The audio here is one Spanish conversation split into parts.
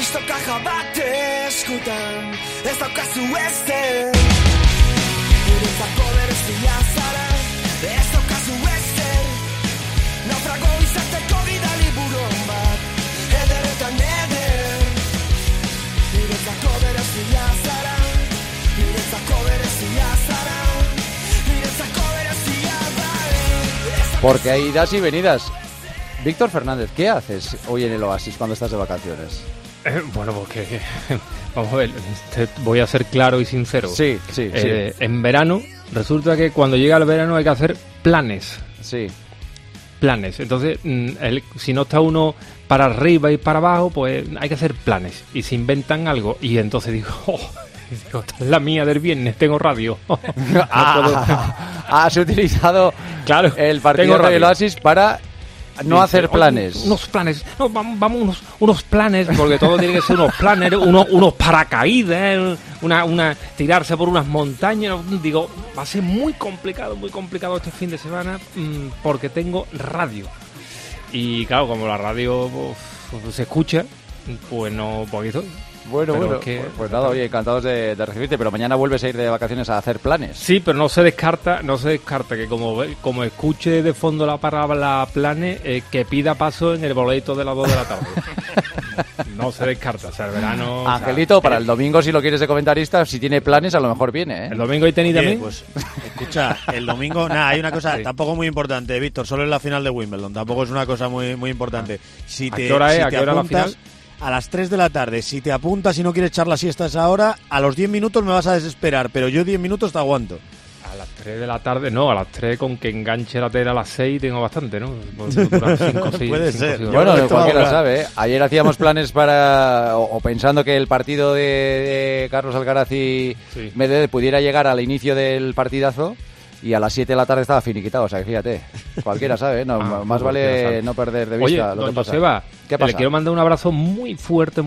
kaja bat eskutan, ez daukazu ezer. Niretzako berezia zara, ez daukazu ezer. Naufrago izateko bidali buron bat, ederetan eder. Niretzako berezia zara, niretzako berezia zara, niretzako berezia zara. Porque hay idas y venidas. Víctor Fernández, ¿qué haces hoy en el Oasis cuando estás de vacaciones? Bueno, porque vamos a ver, voy a ser claro y sincero. Sí. En verano, resulta que cuando llega el verano hay que hacer planes. Sí. Planes. Entonces, si no está uno para arriba y para abajo, pues hay que hacer planes. Y se inventan algo. Y entonces digo, esta es la mía del viernes, tengo radio. Has utilizado el partido del Oasis para no hacer planes. Unos planes. No, vamos unos planes, porque todo tiene que ser unos planes, unos paracaídas, tirarse por unas montañas. Digo, va a ser muy complicado este fin de semana, porque tengo radio. Y claro, como la radio se escucha, pues no, pues aquí estoy. Bueno, pues nada, oye, encantados de recibirte, pero mañana vuelves a ir de vacaciones a hacer planes. Sí, pero no se descarta que como escuche de fondo la palabra planes, que pida paso en el boleto de las 2 de la tarde. No se descarta, o sea, el verano... Angelito, para el domingo, si lo quieres de comentarista, si tiene planes, a lo mejor viene, ¿eh? ¿El domingo hay tenis también? Pues, escucha, el domingo, hay una cosa tampoco muy importante, Víctor, solo es la final de Wimbledon, tampoco es una cosa muy, muy importante. ¿A qué hora es? ¿A qué hora la final? A las 3 de la tarde. Si te apuntas y no quieres echar la siesta a esa hora, a los 10 minutos me vas a desesperar, pero yo 10 minutos te aguanto. A las 3 de la tarde, no, a las 3 con que enganche la tele a las 6 tengo bastante, ¿no? Puede ser. Bueno, cualquiera sabe, ¿eh? Ayer hacíamos planes o pensando que el partido de Carlos Alcaraz y Medvedev pudiera llegar al inicio del partidazo. Y a las 7 de la tarde estaba finiquitado, o sea, que fíjate, cualquiera sabe, ¿no? Más vale no perder de vista. Oye, lo que pasa. Joseba, ¿Qué pasa? Le quiero mandar un abrazo muy fuerte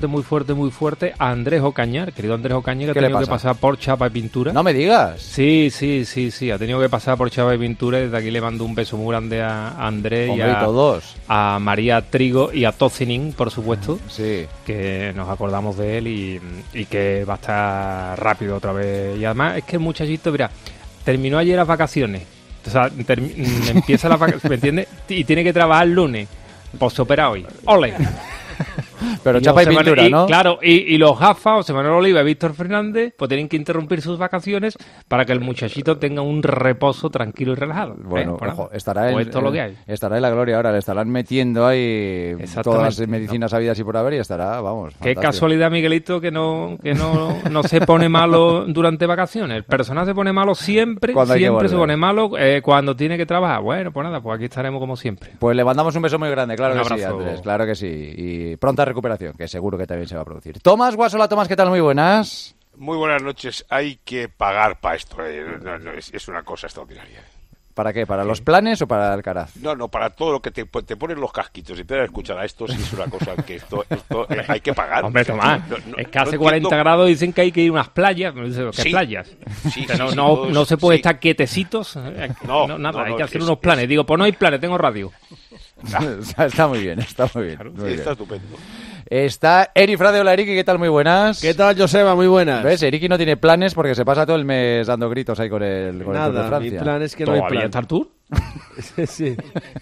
a Andrés Ocañar, querido Andrés Ocañar, que ha tenido que pasar por chapa y pintura. No me digas. Sí, ha tenido que pasar por chapa y pintura, y desde aquí le mando un beso muy grande a Andrés. Hombre, y todos. A María Trigo y a Tocinin, por supuesto, sí, que nos acordamos de él y que va a estar rápido otra vez. Y además es que el muchachito, mira, terminó ayer las vacaciones, o sea, empieza las vacaciones, ¿me entiendes? Y tiene que trabajar el lunes, pues se opera hoy. ¡Ole! Pero chapa y pintura, ¿no? Claro, y los gafas, José Manuel Oliva y Víctor Fernández, pues tienen que interrumpir sus vacaciones para que el muchachito tenga un reposo tranquilo y relajado. Bueno, ojo, estará lo que hay. Estará en la gloria ahora, le estarán metiendo ahí todas las medicinas habidas y por haber y estará, vamos, Qué fantástico. Casualidad, Miguelito, que no se pone malo durante vacaciones. El personal se pone malo siempre se pone malo cuando tiene que trabajar. Bueno, pues nada, pues aquí estaremos como siempre. Pues le mandamos un beso muy grande, claro Un que sí, abrazo. Andrés, claro que sí. Y pronta recuperación, que seguro que también se va a producir. Tomás Guasola, Tomás, ¿qué tal? Muy buenas. Muy buenas noches. Hay que pagar para esto. Es una cosa extraordinaria. ¿Para qué? ¿Para los planes o para Alcaraz? No, para todo lo que te ponen los casquitos y te dan a escuchar a esto, sí es una cosa que esto hay que pagar. Hombre, Tomás, es que hace 40 grados dicen que hay que ir a unas playas. ¿Qué playas? No se puede estar quietecitos. Nada, hay que hacer unos planes. Digo, pues no hay planes, tengo radio. Está muy bien, está muy bien. Claro, muy bien. está estupendo. Está Eri Frade. Hola, Eriki, ¿qué tal? Muy buenas. ¿Qué tal, Joseba? Muy buenas. ¿Ves? Eriki no tiene planes porque se pasa todo el mes dando gritos ahí con el Tour de Francia. Mi plan es que no hay plan. ¿Está el Tour? Sí.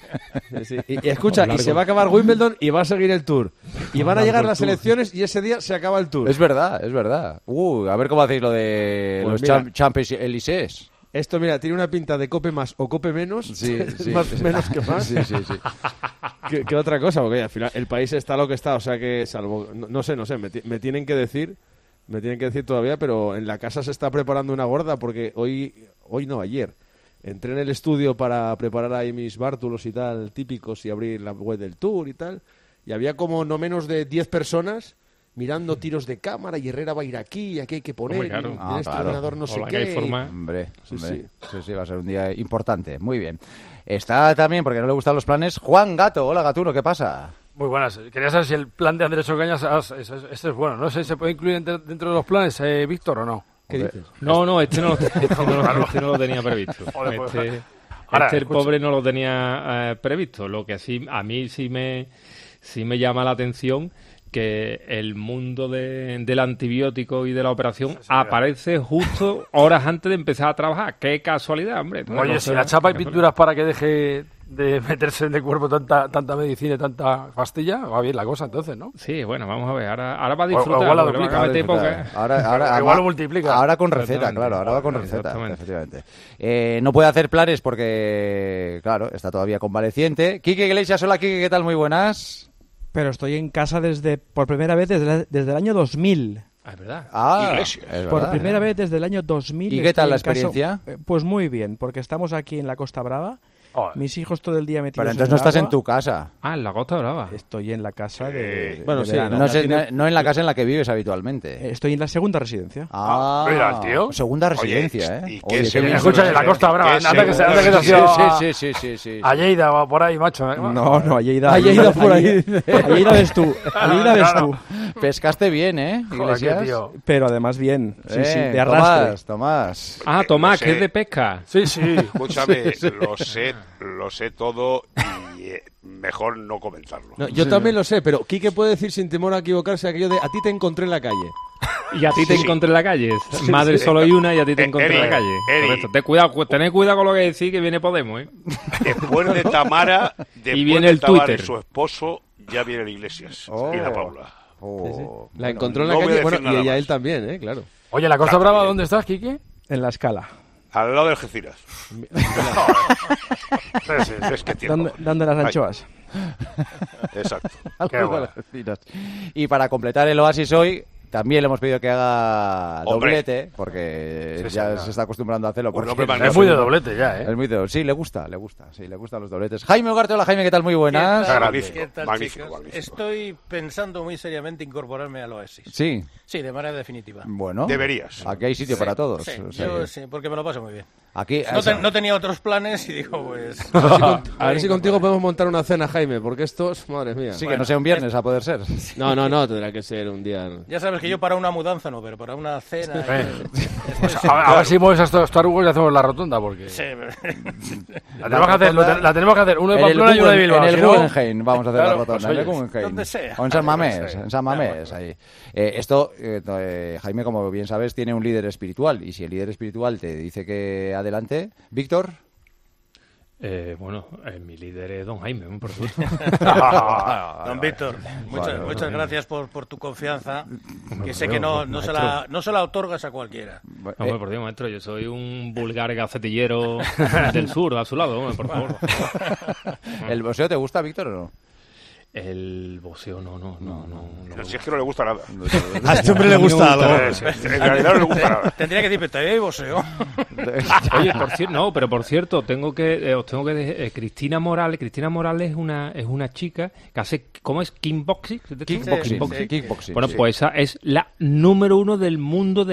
Y escucha, y se va a acabar Wimbledon y va a seguir el Tour. Y van a llegar las elecciones y ese día se acaba el Tour. Es verdad. A ver cómo hacéis lo de Pues los Champions Élysées. Esto, mira, tiene una pinta de cope más o cope menos. Sí. Menos que más. Sí. ¿Qué otra cosa? Porque al final el país está lo que está, o sea que salvo... No sé, me tienen que decir todavía, pero en la casa se está preparando una gorda porque ayer entré en el estudio para preparar ahí mis bártulos y tal, típicos, y abrir la web del Tour y tal, y había como no menos de 10 personas mirando tiros de cámara, y Herrera va a ir aquí, y aquí hay que poner, claro. en este ordenador no sé qué. Hombre, sí, va a ser un día importante. Muy bien. Está también, porque no le gustan los planes, Juan Gato. Hola, Gatuno, ¿qué pasa? Muy buenas. Quería saber si el plan de Andrés Ocañas este es bueno. No sé si se puede incluir dentro de los planes, Víctor, o no. ¿Qué dices? No, este no lo tenía previsto. El pobre no lo tenía previsto. Lo que sí, a mí sí me llama la atención que el mundo del antibiótico y de la operación aparece justo horas antes de empezar a trabajar. ¡Qué casualidad, hombre! Oye, si la chapa y pinturas para que deje de meterse en el cuerpo tanta medicina y tanta pastilla, va bien la cosa entonces, ¿no? Sí, bueno, vamos a ver. Ahora va a disfrutar. Igual la porque le van a meter poca- Igual lo multiplica. Ahora con receta, Exactamente. claro, ahora va con receta, Exactamente. efectivamente. No puede hacer planes porque, claro, está todavía convaleciente. Quique Iglesias, hola Quique, ¿qué tal? Muy buenas. Pero estoy en casa por primera vez desde el año 2000. Ah, es verdad. Iglesias. es Por verdad, primera vez desde el año 2000. ¿Y qué tal estoy la en casa. experiencia? Pues muy bien, porque estamos aquí en la Costa Brava. Mis hijos todo el día metidos Pero entonces en no el estás en agua. tu casa. Ah, en la Costa Brava. Estoy en la casa de Bueno, sí, verano. No en la casa en la que vives habitualmente. Estoy en la segunda residencia. Mira, el tío. Segunda residencia, Oye, ¿y ¿eh? qué Oye, se qué bien. Escucha, en la Costa Brava, ¿Qué anda que se ha segunda ido Sí. a Lleida o por ahí, macho. No, Lleida. Lleida por ahí. Lleida ves tú. Lleida ves tú. Pescaste bien, ¿eh, Joder, Iglesias? qué tío. Pero además bien. Sí, de arrastre. Tomás. Ah, Tomás, no que sé. es de pesca. Sí. Escúchame, lo sé todo y mejor no comentarlo. No, yo también lo sé, pero Quique puede decir sin temor a equivocarse aquello de a ti te encontré en la calle. Y a ti te Sí. encontré en la calle. Madre solo hay una y a ti te encontré en la Eri, calle. Eri. Correcto. Tened cuidado con lo que decís, que viene Podemos, ¿eh? Después de Tamara, Y viene de el Tamara Twitter. y su esposo, ya viene el Iglesias y la Paula. La encontró en la no voy a calle, decir bueno, nada y ella más. él también, claro. Oye, ¿la Costa Brava dónde estás, Quique? En la escala. Al lado de Algeciras. Es que tiene. Dando las anchoas. Exacto. Qué bueno. Y para completar el oasis hoy, también le hemos pedido que haga Hombre. doblete, porque Sí, ya claro. se está acostumbrando a hacerlo. Un porque hombre magnífico. Es muy de doblete ya, ¿eh? es muy de- sí, le gustan los dobletes. Jaime Ugarte, hola Jaime, ¿qué tal? Muy buenas. tal? Magnífico, ¿Qué tal, magnífico, chicos? magnífico. Estoy pensando muy seriamente incorporarme al Oasis. Sí, Sí, de manera definitiva. bueno. Deberías. Aquí hay sitio para todos. Sí, o sea yo que sí, porque me lo paso muy bien. aquí, No tenía otros planes y digo, pues... A ver si contigo podemos montar una cena, Jaime, porque estos, madre mía. sí, que no sea un viernes, a poder ser. No, tendrá que ser un día. Ya sabes que yo para una mudanza no, pero para una cena... Pues a ver si mueves a estos tarugos y hacemos la rotonda, porque... Sí, La tenemos que hacer, uno de En el Pamplona y uno de Bilbao. en el si no- Guggenheim vamos a hacer la Claro, rotonda. pues en el oye, Guggenheim. donde sea. O en San Mamés, ahí. Jaime, como bien sabes, tiene un líder espiritual. Y si el líder espiritual te dice que adelante, Víctor. Bueno, mi líder es Don Jaime, por supuesto. Don Víctor, muchas gracias por tu confianza, que sé que no se la otorgas a cualquiera. Hombre, por Dios, maestro, yo soy un vulgar gacetillero del sur, a su lado, hombre, por favor. ¿El boxeo te gusta, Víctor, o no? El boxeo no. Pero si es que no le gusta nada. A este hombre le gusta algo. En realidad no le gusta nada. Tendría que decir, pero te boxeo. Oye, por cierto, os tengo que decir, Cristina Morales es una chica que hace, ¿cómo es? Kickboxing. Kickboxing. Bueno, pues esa es la número 1 del mundo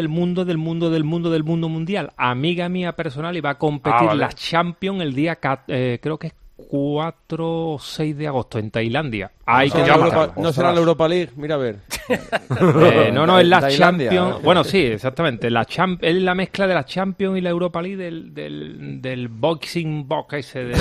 mundial. Amiga mía personal, y va a competir vale. la Champions el día, creo que es 4 o 6 de agosto en Tailandia. Hay que No será la Europa League, mira a ver. no, es la Tailandia, Champions. ¿no? Bueno, sí, exactamente. Es la mezcla de la Champions y la Europa League del boxing box ese.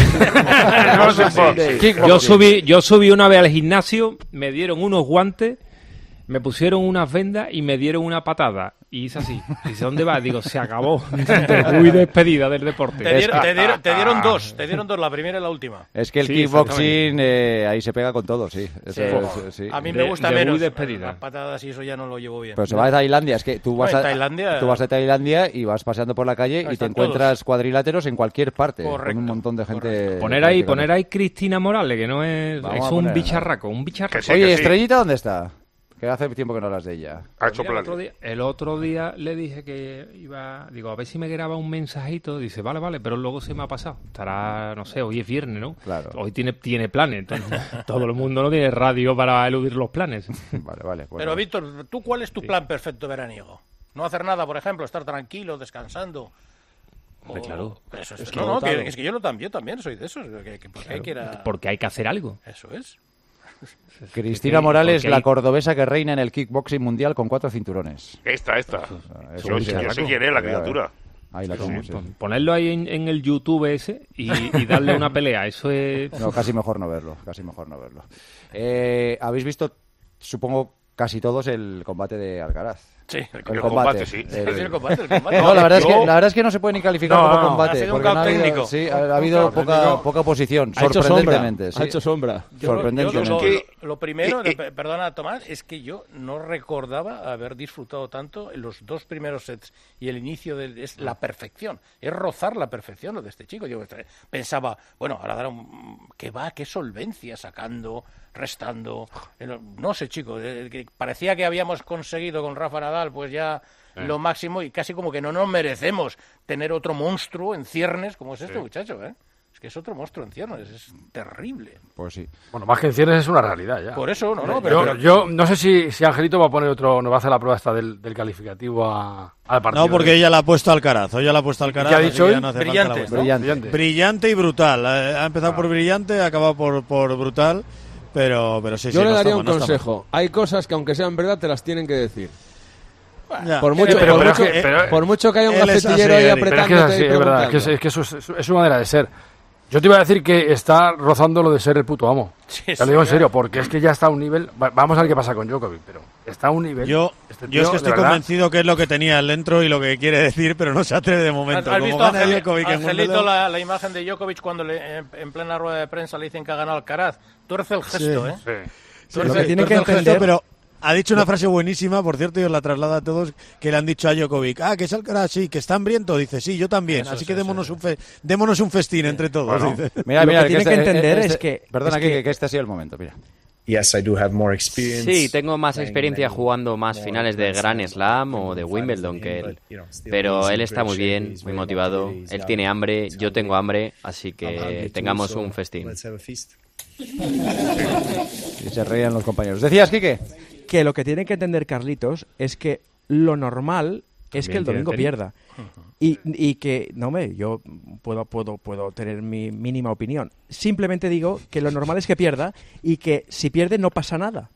Yo subí una vez al gimnasio, me dieron unos guantes, me pusieron unas vendas y me dieron una patada. Y hice así. Dice, ¿dónde vas? Digo, se acabó. Muy despedida del deporte. Te dieron dos, la primera y la última. Es que el Sí, kickboxing ahí se pega con todo, sí. Eso es, sí. A mí De- me gusta de muy menos. despedida. Las patadas y eso ya no lo llevo bien. Pero se va a Tailandia, es que tú vas No, a en Tailandia- tú vas a Tailandia y vas paseando por la calle y te están encuentras todos. cuadriláteros en cualquier parte, Correcto, con un montón de gente. Poner practicando. ahí Cristina Morales, que no es... Vamos es a un poner, bicharraco. Que sí, Oye, que sí. Estrellita, ¿dónde está? Que hace tiempo que no hablas de ella. Ha hecho Mira, planes. el otro día le dije que iba... Digo, a ver si me graba un mensajito. Dice, vale, pero luego se me ha pasado. Estará, no sé, hoy es viernes, ¿no? Claro. Hoy tiene planes. Entonces, todo el mundo no tiene radio para eludir los planes. Vale. Bueno. Pero Víctor, ¿tú cuál es tu plan perfecto veraniego? No hacer nada, por ejemplo, estar tranquilo, descansando. Hombre, claro. Eso es. que No, agotado. es que yo también soy de esos. Porque hay que ir a... Porque hay que hacer algo. Eso es. Cristina Morales, porque la hay- cordobesa que reina en el kickboxing mundial con 4 cinturones. Esta. eso Yo es sé bicharraco. quién es la Cuidado, criatura. Ahí la tenemos, sí. Ponerlo ahí en el YouTube ese y darle una pelea. Eso es... No, casi mejor no verlo. ¿Habéis visto supongo casi todos el combate de Alcaraz. Sí, el combate, sí. El combate. No, la verdad es que no se puede ni calificar como combate. Ha sido porque un caos técnico. Sí, ha habido poca oposición, sorprendentemente. Ha hecho sombra. Sorprendentemente. Lo primero, perdona Tomás, es que yo no recordaba haber disfrutado tanto en los 2 primeros sets y el inicio es la perfección, es rozar la perfección lo de este chico. Yo pensaba, bueno, ahora dará qué solvencia sacando, restando, no sé, chico, parecía que habíamos conseguido con Rafa Nadal pues ya lo máximo y casi como que no nos merecemos tener otro monstruo en ciernes como es este muchacho, ¿eh? Es que es otro monstruo en ciernes, es terrible. Pues sí. Bueno, más que en ciernes es una realidad ya. Por eso, Yo no sé si Angelito va a poner nos va a hacer la prueba esta del calificativo al partido. No, porque ella la ha puesto Alcaraz. Hoy ya la ha puesto Alcaraz. ¿Qué ha dicho hoy? No hace Brillante. Brillante y brutal. Ha empezado por brillante, ha acabado por brutal. Pero sí, yo le daría un consejo. Hay cosas que aunque sean verdad te las tienen que decir. Ya. Por mucho que haya un gafetillero ahí apretándote. Es verdad, es que eso es su manera de ser. Yo te iba a decir que está rozando lo de ser el puto amo. Te lo digo en serio, porque es que ya está a un nivel... Vamos a ver qué pasa con Djokovic, pero está a un nivel... Yo es que estoy convencido que es lo que tenía él dentro y lo que quiere decir, pero no se atreve de momento. ¿Has visto, Angelito, la imagen de Djokovic cuando en plena rueda de prensa le dicen que ha ganado Alcaraz? Tuerce el gesto, ¿eh? Sí. Lo que tiene que entender... Pero ha dicho una frase buenísima, por cierto, y os la traslada a todos, que le han dicho a Djokovic, que es Alcaraz, sí, que está hambriento. Dice, sí, yo también. Así que démonos un festín entre todos. Bueno, dice. Mira, lo que tiene que entender es que... Perdona, que este ha sido el momento, mira. Sí, tengo más experiencia jugando más finales de Grand Slam o de Wimbledon que él. Pero él está muy bien, muy motivado. Él tiene hambre, yo tengo hambre, así que tengamos un festín. Y se reían los compañeros. ¿Decías, Quique? Que lo que tiene que entender Carlitos es que lo normal es que el domingo pierda. Y que, no hombre, yo puedo tener mi mínima opinión. Simplemente digo que lo normal es que pierda y que si pierde no pasa nada.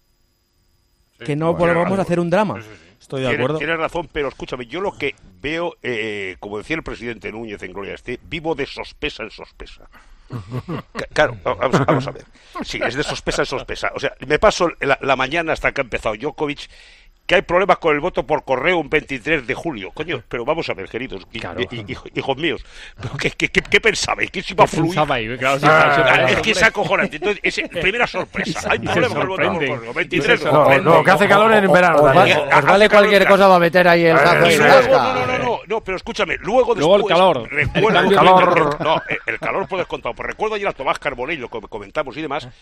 Que no volvamos a hacer un drama. Estoy de acuerdo. Tienes razón, pero escúchame, yo lo que veo, como decía el presidente Núñez en Gloria esté, vivo de sospesa en sospesa. Claro, vamos a ver. Sí, es de sospesa en sospesa. O sea, me paso la mañana hasta que ha empezado Djokovic, que hay problemas con el voto por correo un 23 de julio. Coño, pero vamos a ver, queridos, hijos míos, ¿qué pensabais? ¿Qué se iba a fluir? Es que es acojonante. Entonces, es primera sorpresa. Hay problemas con el voto por correo. 23 de julio. No, que hace calor en verano. Os vale cualquier cosa va a meter ahí el gato. No, pero escúchame, luego el calor. El calor puedes contar. Pues recuerdo ayer a Tomás Carbonell, lo que comentamos y demás.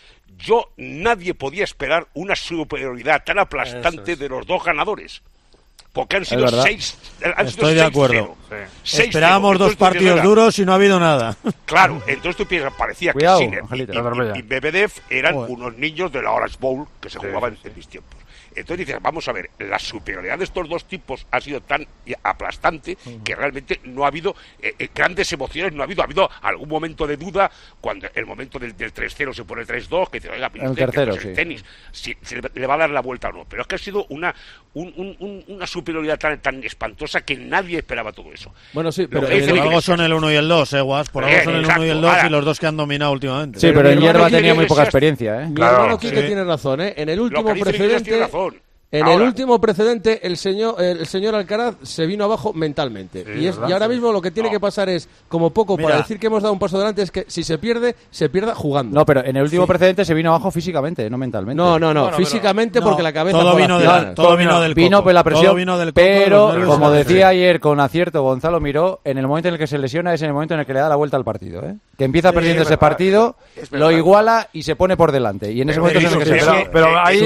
Nadie podía esperar una superioridad tan aplastante de los dos ganadores. Porque han sido 6. Estoy de acuerdo. Esperábamos 2 partidos duros y no ha habido nada. Claro, entonces tú piensas, parecía Cuidado, que Sinner y Medvedev eran unos niños de la Orange Bowl que se jugaban en mis tiempos. Entonces dices, vamos a ver, la superioridad de estos dos tipos ha sido tan aplastante que realmente no ha habido grandes emociones, no ha habido algún momento de duda cuando el momento del 3-0 se pone 3-2, que dice, oiga, el tercero, el tenis, si le va a dar la vuelta o no. Pero es que ha sido una superioridad tan espantosa que nadie esperaba todo eso. Bueno, sí, pero por algo son el 1 y el 2, Guas, por algo son el 1 y el 2 y los dos que han dominado últimamente. Sí, pero en hierba tenía muy poca experiencia, Mi hermano Quique tiene razón, En el último precedente... En el último precedente, el señor Alcaraz se vino abajo mentalmente. Sí, y ahora mismo lo que tiene que pasar es, como poco, para decir que hemos dado un paso adelante, es que si se pierda jugando. No, pero en el último precedente se vino abajo físicamente, no mentalmente. No, físicamente porque la cabeza... Todo vino del vino coco. Por la presión, vino del coco, pero como decía ayer con acierto Gonzalo Miró, en el momento en el que se lesiona es en el momento en el que le da la vuelta al partido. Que empieza perdiendo ese partido, lo iguala y se pone por delante. Y en ese momento es en el que se... Pero ahí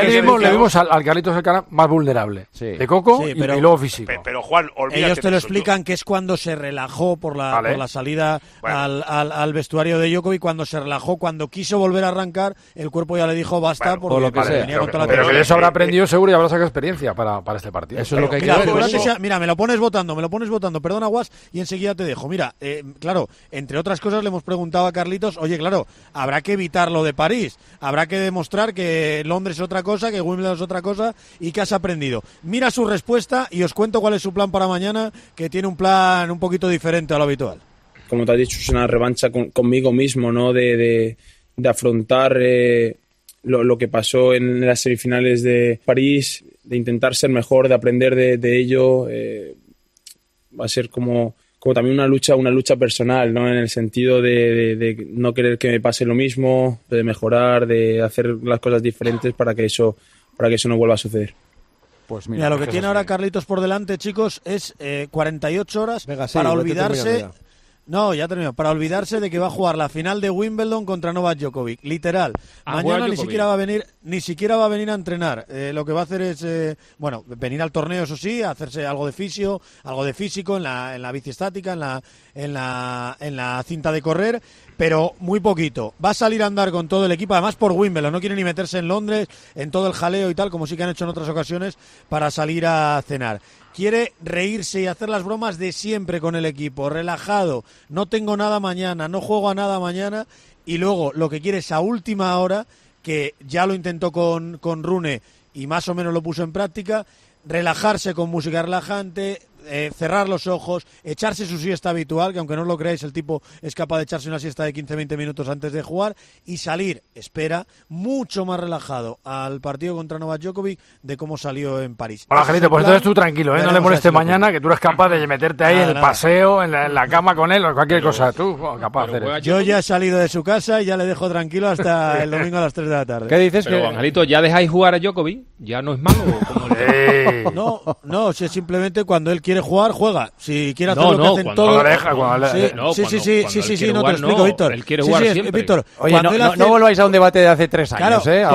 le vimos al Carlitos Alcaraz más vulnerable, de coco y luego físico. Pero Juan, ellos te lo explican que es cuando se relajó por la salida al vestuario de Djokovic, cuando se relajó, cuando quiso volver a arrancar, el cuerpo ya le dijo basta, porque lo que sea. venía contra la pero que eso habrá aprendido seguro y habrá sacado experiencia para este partido. Eso es lo que hay que ver. Mira, me lo pones votando, perdona, Guas, y enseguida te dejo. Mira, claro, entre otras cosas le hemos preguntado a Carlitos, oye, claro, habrá que evitar lo de París, habrá que demostrar que Londres es otra cosa, que Wimbledon es otra cosa y que has aprendido. Mira su respuesta y os cuento cuál es su plan para mañana, que tiene un plan un poquito diferente a lo habitual. Como te has dicho, es una revancha conmigo mismo, ¿no? De afrontar lo que pasó en las semifinales de París, de intentar ser mejor, de aprender de ello. Va a ser como también una lucha personal, ¿no? En el sentido de no querer que me pase lo mismo, de mejorar, de hacer las cosas diferentes para que eso no vuelva a suceder. Pues mira, lo que tiene ahora Carlitos por delante, chicos, es 48 horas para olvidarse. No, ya terminó. Para olvidarse de que va a jugar la final de Wimbledon contra Novak Djokovic. Literal. Mañana ni siquiera va a venir a entrenar. Lo que va a hacer es, venir al torneo, eso sí, hacerse algo de fisio, algo de físico en la bici estática, en la cinta de correr, pero muy poquito. Va a salir a andar con todo el equipo, además por Wimbledon. No quiere ni meterse en Londres, en todo el jaleo y tal, como sí que han hecho en otras ocasiones, para salir a cenar. Quiere reírse y hacer las bromas de siempre con el equipo, relajado, no tengo nada mañana, no juego a nada mañana, y luego lo que quiere es a última hora, que ya lo intentó con Rune y más o menos lo puso en práctica, relajarse con música relajante, cerrar los ojos, echarse su siesta habitual, que aunque no lo creáis, el tipo es capaz de echarse una siesta de 15-20 minutos antes de jugar, y salir, espera, mucho más relajado al partido contra Novak Djokovic de cómo salió en París. Hola, Angelito, pues entonces tú tranquilo, no le moleste mañana, que tú eres capaz de meterte ahí en el paseo, en la cama con él, o cualquier cosa, tú capaz de hacer eso. Yo ya he salido de su casa y ya le dejo tranquilo hasta el domingo a las 3 de la tarde. ¿Qué dices? Pero, Angelito, ¿ya dejáis jugar a Djokovic? ¿Ya no es malo? No, si simplemente cuando él quiere jugar, juega. Si quiere hacer lo que hacen todos. Sí, no te lo explico, Víctor. Él quiere jugar siempre. Víctor, oye, no volváis a un debate de hace 3 años, claro,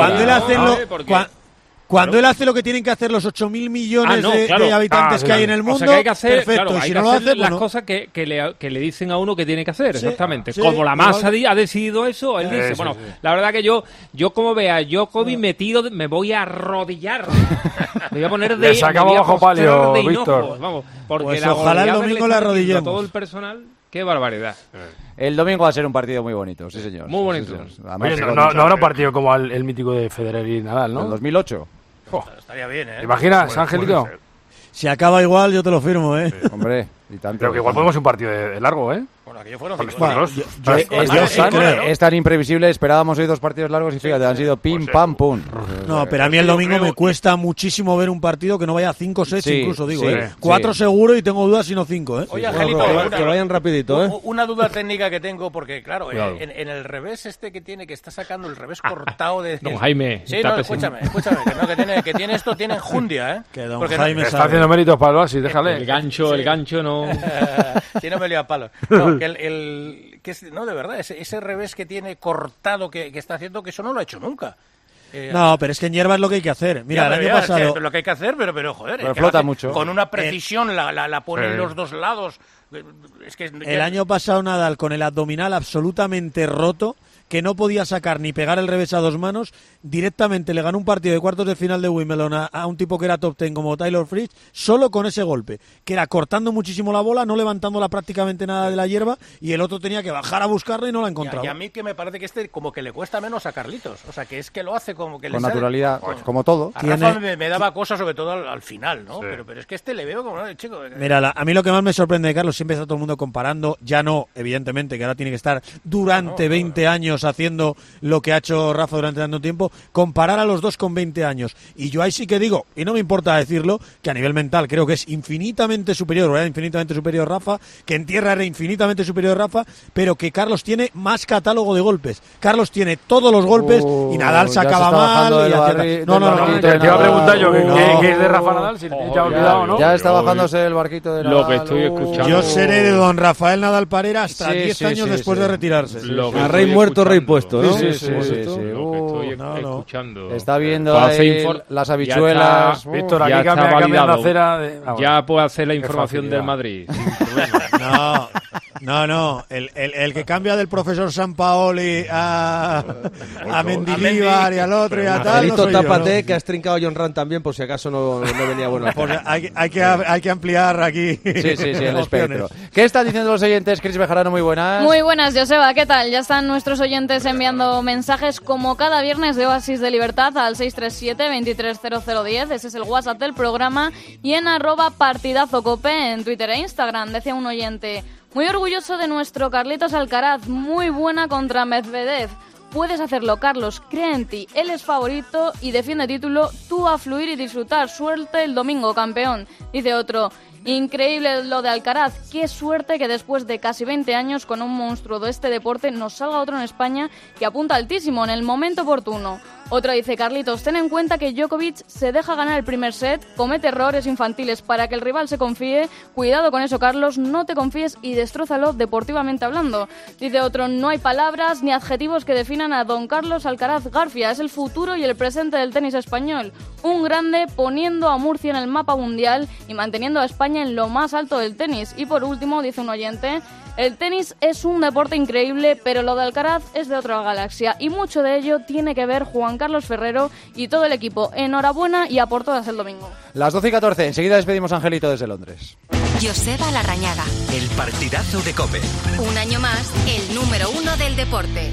cuando él hace lo que tienen que hacer los 8.000 millones de habitantes que hay en el mundo, hay que hacer, perfecto. Hay si que no lo hace, las cosas que le dicen a uno que tiene que hacer, exactamente. Como la masa ha decidido eso, él dice, la verdad que yo como vea a Djokovic metido, me voy a arrodillar. Me voy a poner de... Le sacamos bajo palio, Víctor. Vamos, porque pues ojalá el domingo la arrodillemos. Todo el personal... ¡Qué barbaridad! El domingo va a ser un partido muy bonito, sí señor. Muy bonito. Sí, además, oye, no habrá un partido como el mítico de Federer y Nadal, ¿no? El 2008. Estaría bien, ¿eh? ¿Te imaginas, Angelito? Si acaba igual, yo te lo firmo, ¿eh? Sí, hombre, y tanto. Pero que igual podemos un partido de largo, ¿eh? Bueno, aquello fueron 5 Es tan imprevisible, esperábamos hoy 2 partidos largos y fíjate, han sido pim, pam, pum. No, pero a mí el domingo me cuesta muchísimo ver un partido que no vaya a 5 sets, incluso, digo, 4 seguro y tengo dudas si no 5, ¿eh? Oye, Angelito, que vayan rapidito, ¿eh? Una duda técnica que tengo, porque claro, en el revés que está sacando el revés cortado de... Don Jaime. Sí, no, escúchame, que tiene esto, tiene enjundia, ¿eh? Que don Jaime está haciendo méritos para el Oasis, déjale. El gancho no... Sí, no me lío a palos. No, no, de verdad, ese revés que tiene cortado que está haciendo, que eso no lo ha hecho nunca. No, pero es que en hierba es lo que hay que hacer. Mira, el año pasado... Lo que hay que hacer, pero joder... Pero flota mucho. Con una precisión la pone en los dos lados. Es que el año pasado Nadal con el abdominal absolutamente roto, que no podía sacar ni pegar el revés a 2 manos, directamente le ganó un partido de cuartos de final de Wimbledon a un tipo que era top 10 como Taylor Fritz, solo con ese golpe, que era cortando muchísimo la bola, no levantándola prácticamente nada de la hierba, y el otro tenía que bajar a buscarla y no la encontraba. Y a mí que me parece que como que le cuesta menos a Carlitos, o sea, que es que lo hace como que con le naturalidad, como todo. A Rafa me daba cosas sobre todo al final, ¿no? Sí. Pero es que le veo como, chico... Mira, a mí lo que más me sorprende de Carlos, siempre está todo el mundo comparando, ya no, evidentemente, que ahora tiene que estar durante 20 años haciendo lo que ha hecho Rafa durante tanto tiempo, comparar a los dos con 20 años. Y yo ahí sí que digo, y no me importa decirlo, que a nivel mental creo que es infinitamente superior, era infinitamente superior Rafa, que en tierra era infinitamente superior Rafa, pero que Carlos tiene más catálogo de golpes. Carlos tiene todos los golpes y Nadal sacaba mal. No, te iba a preguntar yo qué es de Rafa Nadal, si te ha olvidado, ¿no? Ya está bajándose el barquito de Nadal. Lo que estoy escuchando. Yo seré de don Rafael Nadal Parera hasta 10 años después de retirarse. A rey muerto, rey puesto. ¿no? Sí. Escuchando. Está viendo las habichuelas. Víctor, aquí cambia la acera. Ya puede hacer la información del Madrid. No. El que cambia del profesor Sampaoli a Mendilibar y al otro y a tal. Angelito, tápate, que has trincado a John Ram también, por si acaso no venía bueno. Pues hay que ampliar aquí. Sí, el espectro. ¿Qué están diciendo los oyentes? Cris Bejarano, muy buenas. Muy buenas, Joseba, ¿qué tal? Ya están nuestros oyentes enviando mensajes como cada viernes de Oasis de Libertad al 637-230010. Ese es el WhatsApp del programa. Y en @partidazocope en Twitter e Instagram. Decía un oyente: muy orgulloso de nuestro Carlitos Alcaraz, muy buena contra Medvedev. Puedes hacerlo, Carlos, cree en ti, él es favorito y defiende título, tú a fluir y disfrutar, suerte el domingo, campeón. Dice otro, increíble lo de Alcaraz, qué suerte que después de casi 20 años con un monstruo de este deporte nos salga otro en España que apunta altísimo en el momento oportuno. Otro dice, Carlitos, ten en cuenta que Djokovic se deja ganar el primer set, comete errores infantiles para que el rival se confíe, cuidado con eso, Carlos, no te confíes y destrózalo deportivamente hablando. Dice otro, no hay palabras ni adjetivos que definan a don Carlos Alcaraz García, es el futuro y el presente del tenis español, un grande poniendo a Murcia en el mapa mundial y manteniendo a España en lo más alto del tenis. Y por último, dice un oyente, el tenis es un deporte increíble, pero lo de Alcaraz es de otra galaxia y mucho de ello tiene que ver Juan Carlos Ferrero y todo el equipo. Enhorabuena y a por todas el domingo. Las 12:14, enseguida despedimos a Angelito desde Londres. Joseba Larrañaga. El partidazo de COPE. Un año más, el número 1 del deporte.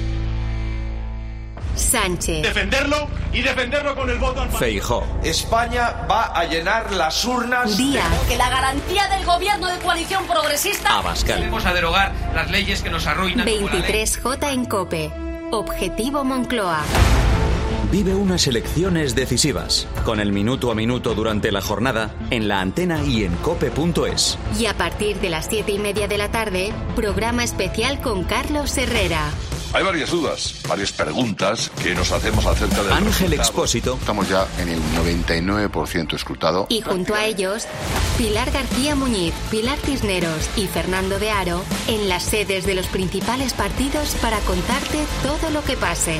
Sánchez. Defenderlo y defenderlo con el voto al Feijóo. España va a llenar las urnas. Díaz. Que la garantía del gobierno de coalición progresista. Abascal. Vamos a derogar las leyes que nos arruinan. 23J en COPE. Objetivo Moncloa. Vive unas elecciones decisivas, con el minuto a minuto durante la jornada, en la antena y en cope.es. Y a partir de las 7:30 de la tarde, programa especial con Carlos Herrera. Hay varias dudas, varias preguntas que nos hacemos acerca del Ángel Expósito. Estamos ya en el 99% escrutado. Y junto a ellos, Pilar García Muñiz, Pilar Cisneros y Fernando de Aro, en las sedes de los principales partidos para contarte todo lo que pase.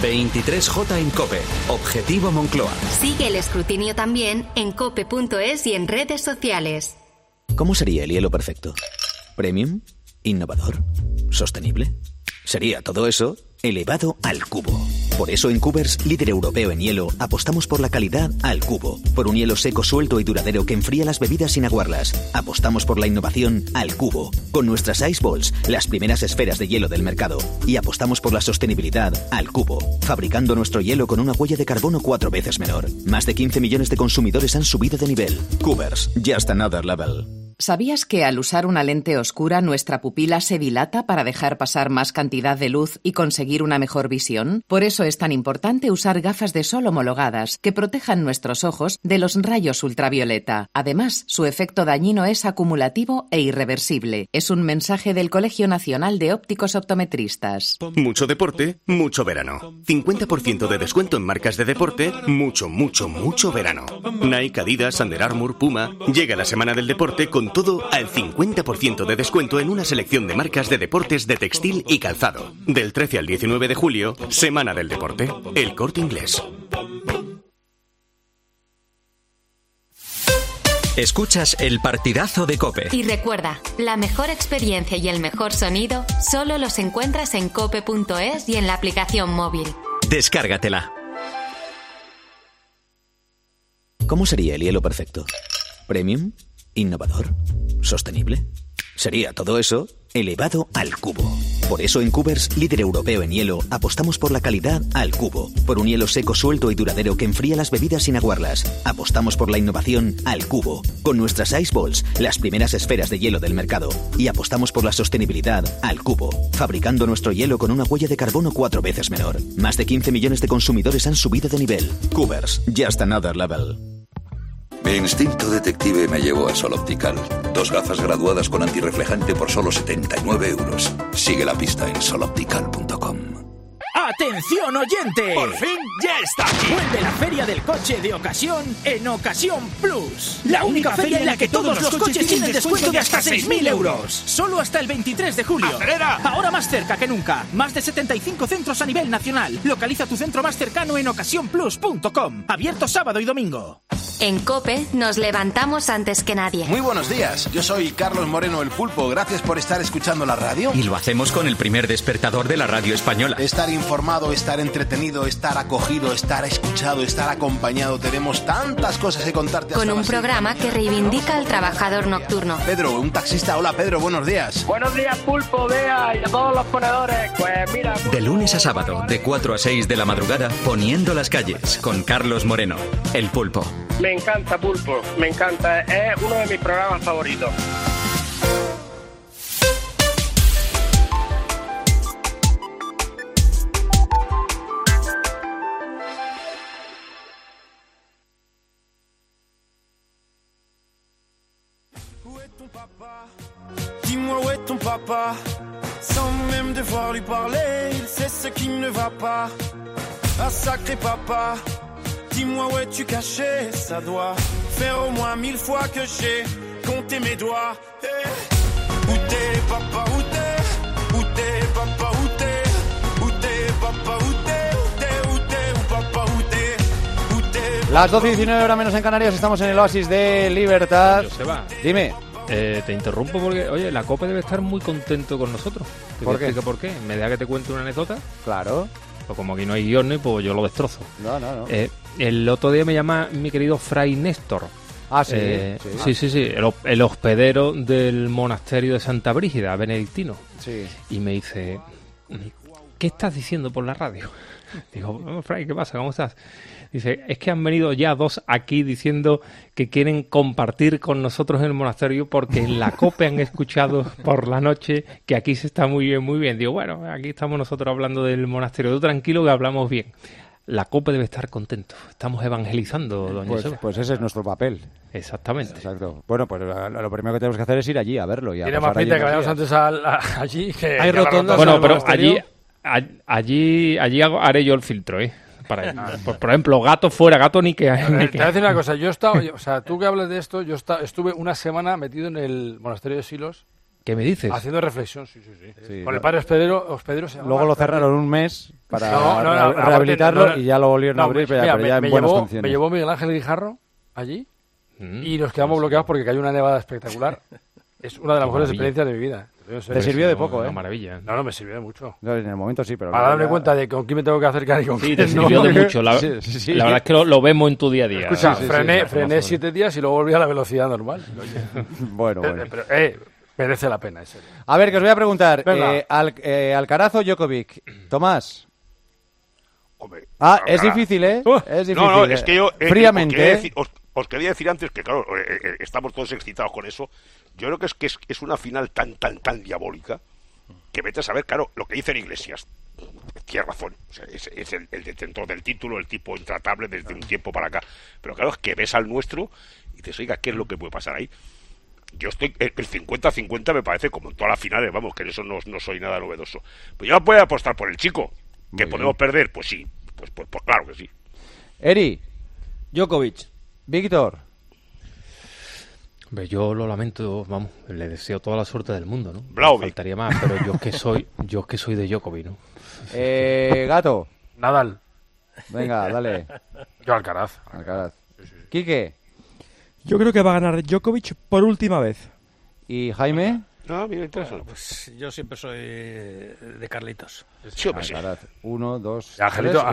23J en COPE. Objetivo Moncloa. Sigue el escrutinio también en cope.es y en redes sociales. ¿Cómo sería el hielo perfecto? ¿Premium? ¿Innovador? ¿Sostenible? Sería todo eso elevado al cubo. Por eso en Cubers, líder europeo en hielo, apostamos por la calidad al cubo. Por un hielo seco, suelto y duradero que enfría las bebidas sin aguarlas. Apostamos por la innovación al cubo. Con nuestras Ice Balls, las primeras esferas de hielo del mercado. Y apostamos por la sostenibilidad al cubo. Fabricando nuestro hielo con una huella de carbono 4 veces menor. Más de 15 millones de consumidores han subido de nivel. Cubers, just another level. ¿Sabías que al usar una lente oscura nuestra pupila se dilata para dejar pasar más cantidad de luz y conseguir una mejor visión? Por eso es tan importante usar gafas de sol homologadas que protejan nuestros ojos de los rayos ultravioleta. Además, su efecto dañino es acumulativo e irreversible. Es un mensaje del Colegio Nacional de Ópticos Optometristas. Mucho deporte, mucho verano. 50% de descuento en marcas de deporte, mucho verano. Nike, Adidas, Under Armour, Puma. Llega la semana del deporte con todo al 50% de descuento en una selección de marcas de deportes de textil y calzado. Del 13 al 19 de julio, Semana del Deporte. El Corte Inglés. Escuchas el partidazo de COPE. Y recuerda, la mejor experiencia y el mejor sonido solo los encuentras en cope.es y en la aplicación móvil. Descárgatela. ¿Cómo sería el hielo perfecto? ¿Premium? ¿Innovador? ¿Sostenible? Sería todo eso elevado al cubo. Por eso en Cubers, líder europeo en hielo, apostamos por la calidad al cubo. Por un hielo seco, suelto y duradero que enfría las bebidas sin aguarlas. Apostamos por la innovación al cubo. Con nuestras Ice Balls, las primeras esferas de hielo del mercado. Y apostamos por la sostenibilidad al cubo. Fabricando nuestro hielo con una huella de carbono 4 veces menor. Más de 15 millones de consumidores han subido de nivel. Cubers, just another level. Mi instinto detective me llevó a Sol Optical. 2 gafas graduadas con antirreflejante por solo 79 euros. Sigue la pista en soloptical.com. ¡Atención, oyente! ¡Por fin ya está aquí! Vuelve la feria del coche de ocasión en Ocasión Plus. La única feria en la que todos los coches tienen descuento de hasta 6.000 euros. Solo hasta el 23 de julio. ¡Acelera! Ahora más cerca que nunca. Más de 75 centros a nivel nacional. Localiza tu centro más cercano en ocasiónplus.com. Abierto sábado y domingo. En COPE nos levantamos antes que nadie. Muy buenos días, yo soy Carlos Moreno el Pulpo, gracias por estar escuchando la radio. Y lo hacemos con el primer despertador de la radio española. Estar informado, estar entretenido, estar acogido, estar escuchado, estar acompañado, tenemos tantas cosas que contarte. Con un programa que reivindica al trabajador nocturno. Pedro, un taxista, hola Pedro, buenos días. Buenos días Pulpo, Bea y a todos los ponedores, pues mira... De lunes a sábado, de 4 a 6 de la madrugada, Poniendo las calles, con Carlos Moreno, el Pulpo. Me encanta Pulpo, me encanta, es uno de mis programas favoritos. Dis-moi où est ton papa, sans même devoir lui parler, il sait ce qui ne va pas. Ah sacré papa, dis-moi où es-tu caché, ça doit faire au moins 1000 fois que j'ai compté mes doigts. Hey. Où t'es papa, où t'es? Où t'es papa, où t'es? Où t'es papa, où t'es? Où t'es, où t'es, où papa, où t'es? Où t'es? Las 12:19 horas menos en Canarias, estamos en el oasis de Libertad. Joseba, dime. Te interrumpo porque, oye, la COPE debe estar muy contento con nosotros. ¿Por qué? ¿Por qué? ¿Me deja que te cuente una anécdota? Claro. Pues como aquí no hay guiones, pues yo lo destrozo. No. El otro día me llama mi querido Fray Néstor. Ah, sí. Sí. El hospedero del monasterio de Santa Brígida, benedictino. Sí. Y me dice, ¿qué estás diciendo por la radio? Digo, Fray, ¿qué pasa? ¿Cómo estás? Dice, es que han venido ya 2 aquí diciendo que quieren compartir con nosotros en el monasterio porque en la COPE han escuchado por la noche que aquí se está muy bien, muy bien. Digo, bueno, aquí estamos nosotros hablando del monasterio. Tú tranquilo que hablamos bien. La COPE debe estar contento. Estamos evangelizando, don Joseba. Pues ese es nuestro papel. Exactamente. Exacto. Bueno, pues lo primero que tenemos que hacer es ir allí a verlo. Tiene más pinta que vayamos antes allí. Que hay rotondas. Bueno, pero allí haré yo el filtro, ¿eh? Para él. Por ejemplo, gato fuera, gato ni que... Te voy a decir una cosa, tú que hablas de esto, estuve una semana metido en el monasterio de Silos. ¿Qué me dices? Haciendo reflexión, sí. Con el padre hospedero se llama. Luego lo cerraron un mes para rehabilitarlo y ya lo volvieron a abrir, pero ya en buenas condiciones. Me llevó Miguel Ángel Guijarro allí y nos quedamos bloqueados porque cayó una nevada espectacular. Es una de las mejores experiencias de mi vida. Te sirvió de poco, una maravilla. No, me sirvió de mucho. No, en el momento sí, pero... Para darme cuenta de con quién me tengo que acercar y con quién te sirvió de mucho. La verdad es que lo vemos en tu día a día. Escucha, frené 7 días y luego volví a la velocidad normal. Bueno. Pero, merece la pena ese. A ver, que os voy a preguntar. ¿Alcaraz o Djokovic? Tomás. Hombre, es difícil, ¿eh? Es difícil. No, es que yo... Fríamente. Os quería decir antes que, claro, estamos todos excitados con eso. Yo creo que es una final tan diabólica que vete a saber, claro, lo que dice en Iglesias. Tiene razón, o sea, es el detentor del título, el tipo intratable desde un tiempo para acá. Pero claro, es que ves al nuestro y dices, oiga, ¿qué es lo que puede pasar ahí? Yo estoy, el 50-50 me parece como en todas las finales, vamos, que en eso no soy nada novedoso. Pues yo voy a apostar por el chico. ¿Que podemos perder? Pues sí, pues claro que sí. Eri. Djokovic. Víctor. Yo lo lamento, vamos, le deseo toda la suerte del mundo, ¿no? Faltaría más, pero yo es que soy de Djokovic, ¿no? Gato. Nadal. Venga, dale. Yo Alcaraz. Quique. Yo creo que va a ganar Djokovic por última vez. ¿Y Jaime? No, mira, interesante. Pues yo siempre soy de Carlitos. Sí, sí. 1, 2, Angelito.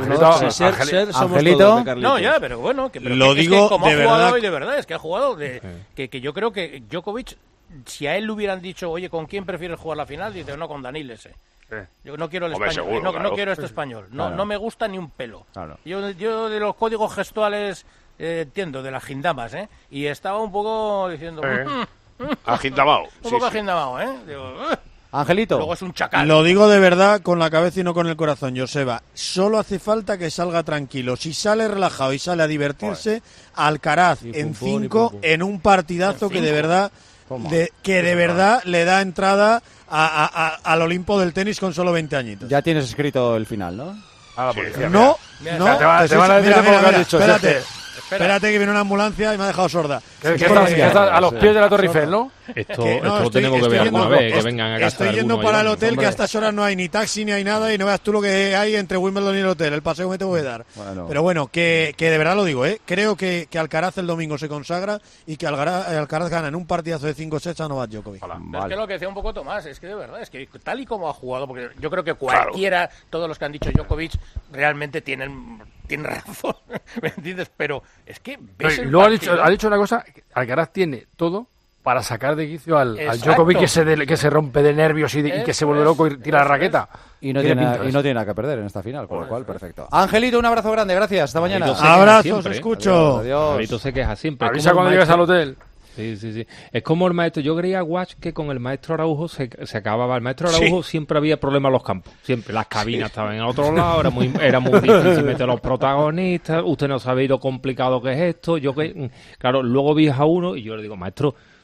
No, ya, pero bueno. Lo digo como de ha jugado verdad. hoy, de verdad, es que ha jugado que yo creo que Djokovic, si a él le hubieran dicho, oye, ¿con quién prefieres jugar la final? Dice, no, con Danil ese. Yo no quiero el español, seguro, no quiero este español. No me gusta ni un pelo. Claro. Yo de los códigos gestuales entiendo, de las gindamas, y estaba un poco diciendo... Agindamao. Un poco agindamao, Digo, Angelito. Luego es un chacal. Lo digo de verdad con la cabeza y no con el corazón, Joseba. Solo hace falta que salga tranquilo. Si sale relajado y sale a divertirse, Alcaraz en 5 en un partidazo que de verdad le da entrada al Olimpo del tenis con solo 20 añitos. Ya tienes escrito el final, ¿no? No. Te van a decir por lo que has dicho. Espérate que viene una ambulancia y me ha dejado sorda. Que está a los pies de la Torre Eiffel, ¿no? Esto lo tenemos que ver alguna vez, que vengan a gastar. Estoy yendo para el hotel, que a estas horas no hay ni taxi ni hay nada, y no veas tú lo que hay entre Wimbledon y el hotel, el paseo que me tengo que dar. Pero bueno, que de verdad lo digo, creo que Alcaraz el domingo se consagra y que Alcaraz gana en un partidazo de 5 sets a Novak Djokovic. Es que lo que decía un poco Tomás, es que de verdad, es que tal y como ha jugado, porque yo creo que cualquiera, todos los que han dicho Djokovic, realmente tienen razón, ¿me entiendes? Pero es que ves luego ha dicho una cosa, Alcaraz tiene todo para sacar de quicio al Djokovic que se rompe de nervios y que se vuelve loco y tira la raqueta. Y no tiene nada que perder en esta final, con lo cual, perfecto. Angelito, un abrazo grande, gracias, hasta mañana. Abrazos, escucho. Adiós. Angelito se queja siempre. Avisa cuando llegues al hotel. Sí. Es como el maestro. Yo creía, Watch, que con el maestro Araujo se acababa. El maestro Araujo siempre había problemas en los campos. Siempre. Las cabinas estaban en otro lado. Era muy difícil meter a los protagonistas. Usted no sabe lo complicado que es esto. Claro, luego vi a uno y yo le digo, maestro,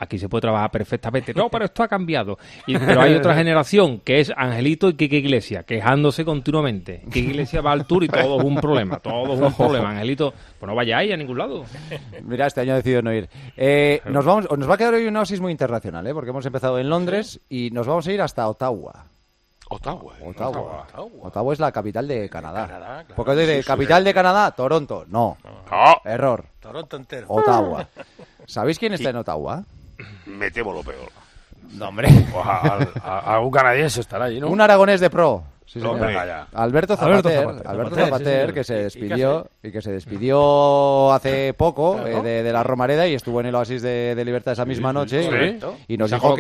aquí se puede trabajar perfectamente. No, pero esto ha cambiado. Pero hay otra generación que es Angelito y Quique Iglesias, quejándose continuamente. Quique Iglesias va al Tour y todo es un problema, Angelito, pues no vayáis a ningún lado. Mira, este año he decidido no ir. Nos va a quedar hoy un oasis muy internacional, porque hemos empezado en Londres y nos vamos a ir hasta Ottawa. Ottawa es la capital de Canadá. Claro. Porque de capital de Canadá, Toronto. No. Error. Toronto entero. Ottawa. ¿Sabéis quién está en Ottawa? Me temo lo peor. No, hombre. Algún canadiense estará allí, ¿no? Un aragonés de pro. Sí, hombre. Alberto Zapater, que se despidió hace poco de la Romareda y estuvo en el Oasis de Libertad esa misma noche y nos dijo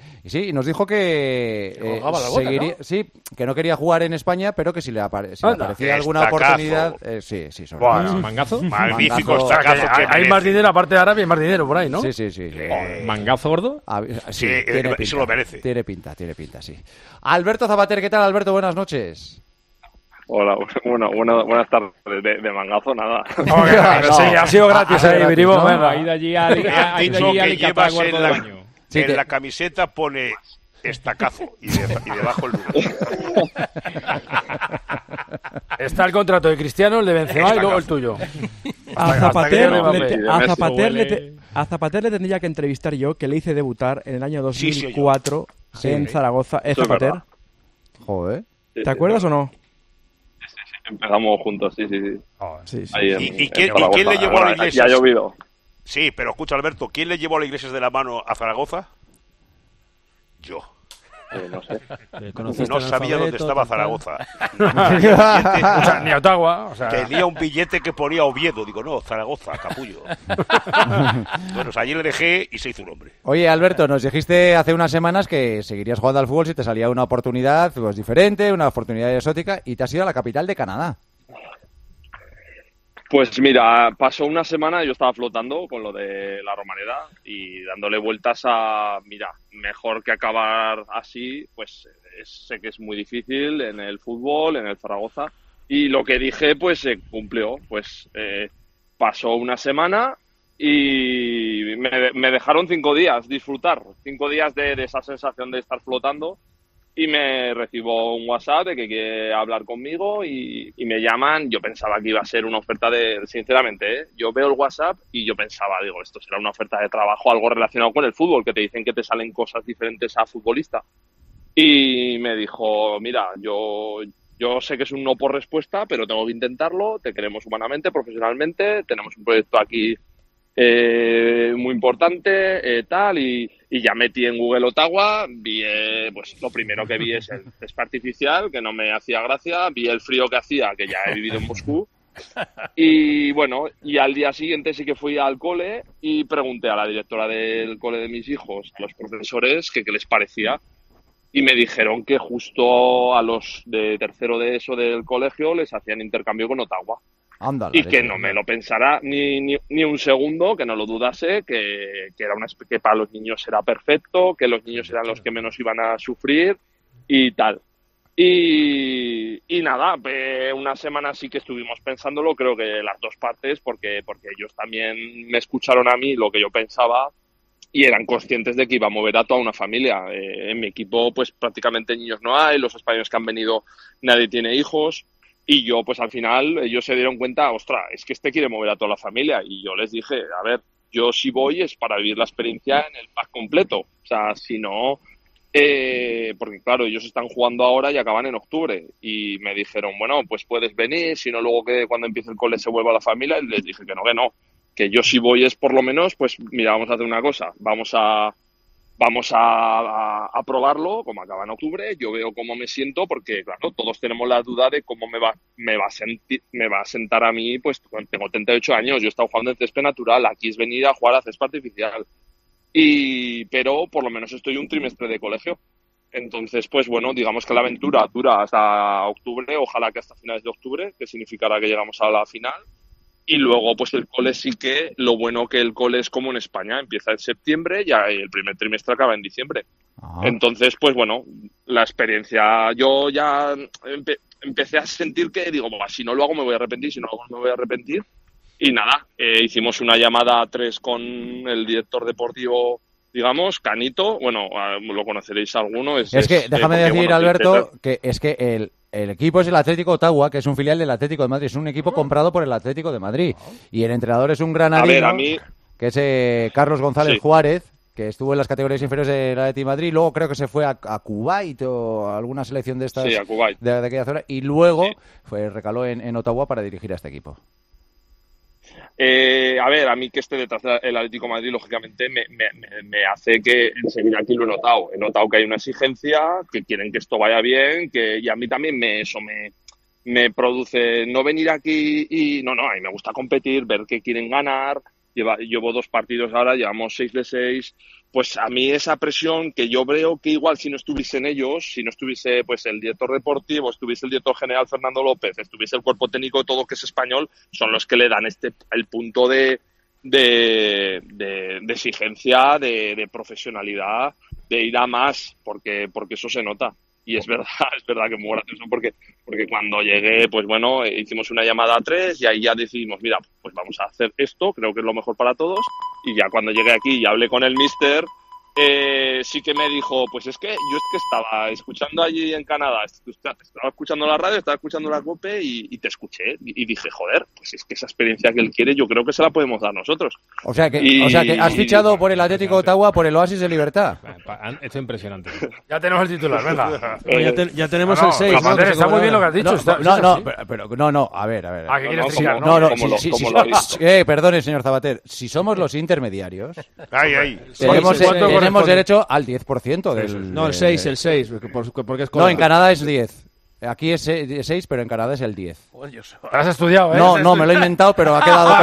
que seguiría, que no quería jugar en España, pero que si le aparecía alguna oportunidad, ¿Mangazo? Magnífico. Hay más dinero, aparte de Arabia, hay más dinero por ahí, ¿no? Sí. ¿Mangazo gordo? Sí, eso lo merece. Tiene pinta, sí. Alberto Zapater, ¿qué tal, Alberto? Buenas noches. Hola, buenas tardes. De mangazo, nada. Sí, ha sido gratis ahí, Viribo. Ha ido allí a En la camiseta pone estacazo y debajo el número. Está el contrato de Cristiano, el de Benzema y luego el tuyo. A Zapater le tendría que entrevistar yo, que le hice debutar en el año 2004 en Zaragoza. ¿Zapater? Joder. ¿Te acuerdas o no? Sí. Empezamos juntos, sí. ¿Y quién le llevó a la Iglesias? Ya ha llovido. Sí, pero escucha, Alberto, ¿quién le llevó a la Iglesias de la mano a Zaragoza? Yo. No sé. No sabía dónde estaba Zaragoza. Ni Ottawa. Tenía un billete que ponía Oviedo. Digo, no, Zaragoza, capullo. Bueno, allí le dejé y se hizo un hombre. Oye, Alberto, nos dijiste hace unas semanas que seguirías jugando al fútbol si te salía una oportunidad pues diferente, una oportunidad exótica, y te has ido a la capital de Canadá. Pues mira, pasó una semana, yo estaba flotando con lo de la Romareda y dándole vueltas a, mira, mejor que acabar así, pues sé que es muy difícil en el fútbol, en el Zaragoza, y lo que dije pues se cumplió, pues pasó una semana y me dejaron 5 días disfrutar, 5 días de esa sensación de estar flotando. Y me recibo un WhatsApp de que quiere hablar conmigo y me llaman. Yo pensaba que iba a ser una oferta sinceramente, yo veo el WhatsApp y yo pensaba, esto será una oferta de trabajo, algo relacionado con el fútbol, que te dicen que te salen cosas diferentes a futbolista. Y me dijo, mira, yo sé que es un no por respuesta, pero tengo que intentarlo, te queremos humanamente, profesionalmente, tenemos un proyecto aquí muy importante, tal, y ya metí en Google Ottawa, vi, pues lo primero que vi es el césped artificial, que no me hacía gracia, vi el frío que hacía, que ya he vivido en Moscú, y bueno, y al día siguiente sí que fui al cole y pregunté a la directora del cole de mis hijos, a los profesores, qué les parecía, y me dijeron que justo a los de tercero de eso del colegio les hacían intercambio con Ottawa. Ándale, y que no me lo pensara ni un segundo, que no lo dudase, que para los niños era perfecto, que los niños eran los que menos iban a sufrir y tal. Y nada, una semana sí que estuvimos pensándolo, creo que las dos partes, porque ellos también me escucharon a mí lo que yo pensaba y eran conscientes de que iba a mover a toda una familia. En mi equipo pues prácticamente niños no hay, los españoles que han venido nadie tiene hijos. Y yo, pues al final, ellos se dieron cuenta, ostras, es que quiere mover a toda la familia. Y yo les dije, a ver, yo si voy es para vivir la experiencia en el pack completo. O sea, si no, porque claro, ellos están jugando ahora y acaban en octubre. Y me dijeron, bueno, pues puedes venir, si no luego que cuando empiece el cole se vuelva a la familia. Y les dije que no, que yo si voy es por lo menos, pues mira, vamos a hacer una cosa, vamos a probarlo, como acaba en octubre, yo veo cómo me siento, porque claro, todos tenemos la duda de cómo me va a sentar a mí, pues tengo 38 años, yo he estado jugando en césped natural, aquí es venir a jugar a césped artificial, pero por lo menos estoy un trimestre de colegio, entonces pues bueno, digamos que la aventura dura hasta octubre, ojalá que hasta finales de octubre, que significará que llegamos a la final. Y luego, pues el cole sí que, lo bueno que el cole es como en España, empieza en septiembre y el primer trimestre acaba en diciembre. Entonces, pues bueno, la experiencia, yo ya empecé a sentir que, digo, si no lo hago me voy a arrepentir, si no lo hago me voy a arrepentir. Y nada, hicimos una llamada a 3 con el director deportivo digamos, Canito, bueno, lo conoceréis alguno. Es que, déjame decir, Alberto, que es que el equipo es el Atlético Ottawa, que es un filial del Atlético de Madrid. Es un equipo comprado por el Atlético de Madrid. Y el entrenador es un granadino, que es Carlos González Juárez, que estuvo en las categorías inferiores del Atlético de Madrid. Luego creo que se fue a Kuwait o a alguna selección de estas de aquella zona. Y luego recaló en Ottawa para dirigir a este equipo. A ver, a mí que esté detrás del Atlético de Madrid, lógicamente, me hace que enseguida aquí lo he notado. He notado que hay una exigencia, que quieren que esto vaya bien, y a mí también me produce no venir aquí y... No, a mí me gusta competir, ver que quieren ganar. Llevo 2 partidos ahora, llevamos 6 de 6. Pues a mí esa presión que yo veo que igual si no estuviesen ellos, si no estuviese pues el director deportivo, estuviese el director general Fernando López, estuviese el cuerpo técnico todo que es español, son los que le dan el punto de exigencia, de profesionalidad, de ir a más, porque eso se nota. Y es verdad que es muy gracioso porque cuando llegué, pues bueno, hicimos una llamada a 3 y ahí ya decidimos, mira, pues vamos a hacer esto, creo que es lo mejor para todos. Y ya cuando llegué aquí y hablé con el míster, sí que me dijo, pues es que yo estaba escuchando allí en Canadá, estaba escuchando la radio, estaba escuchando la COPE y te escuché y dije, joder, pues es que esa experiencia que él quiere yo creo que se la podemos dar nosotros. O sea que has fichado por el Atlético Ottawa por el Oasis de Libertad. Esto es impresionante. Ya tenemos el titular, venga. Ya tenemos el 6. Está muy bien lo que has dicho. No, a ver. ¿Qué quieres decir? Perdone, señor Zabater, si somos los intermediarios, tenemos derecho al 10% del... No, el 6, porque es No, en Canadá es 10. Aquí es 6, pero en Canadá es el 10. ¿Lo has estudiado, eh? No, me lo he inventado, pero ha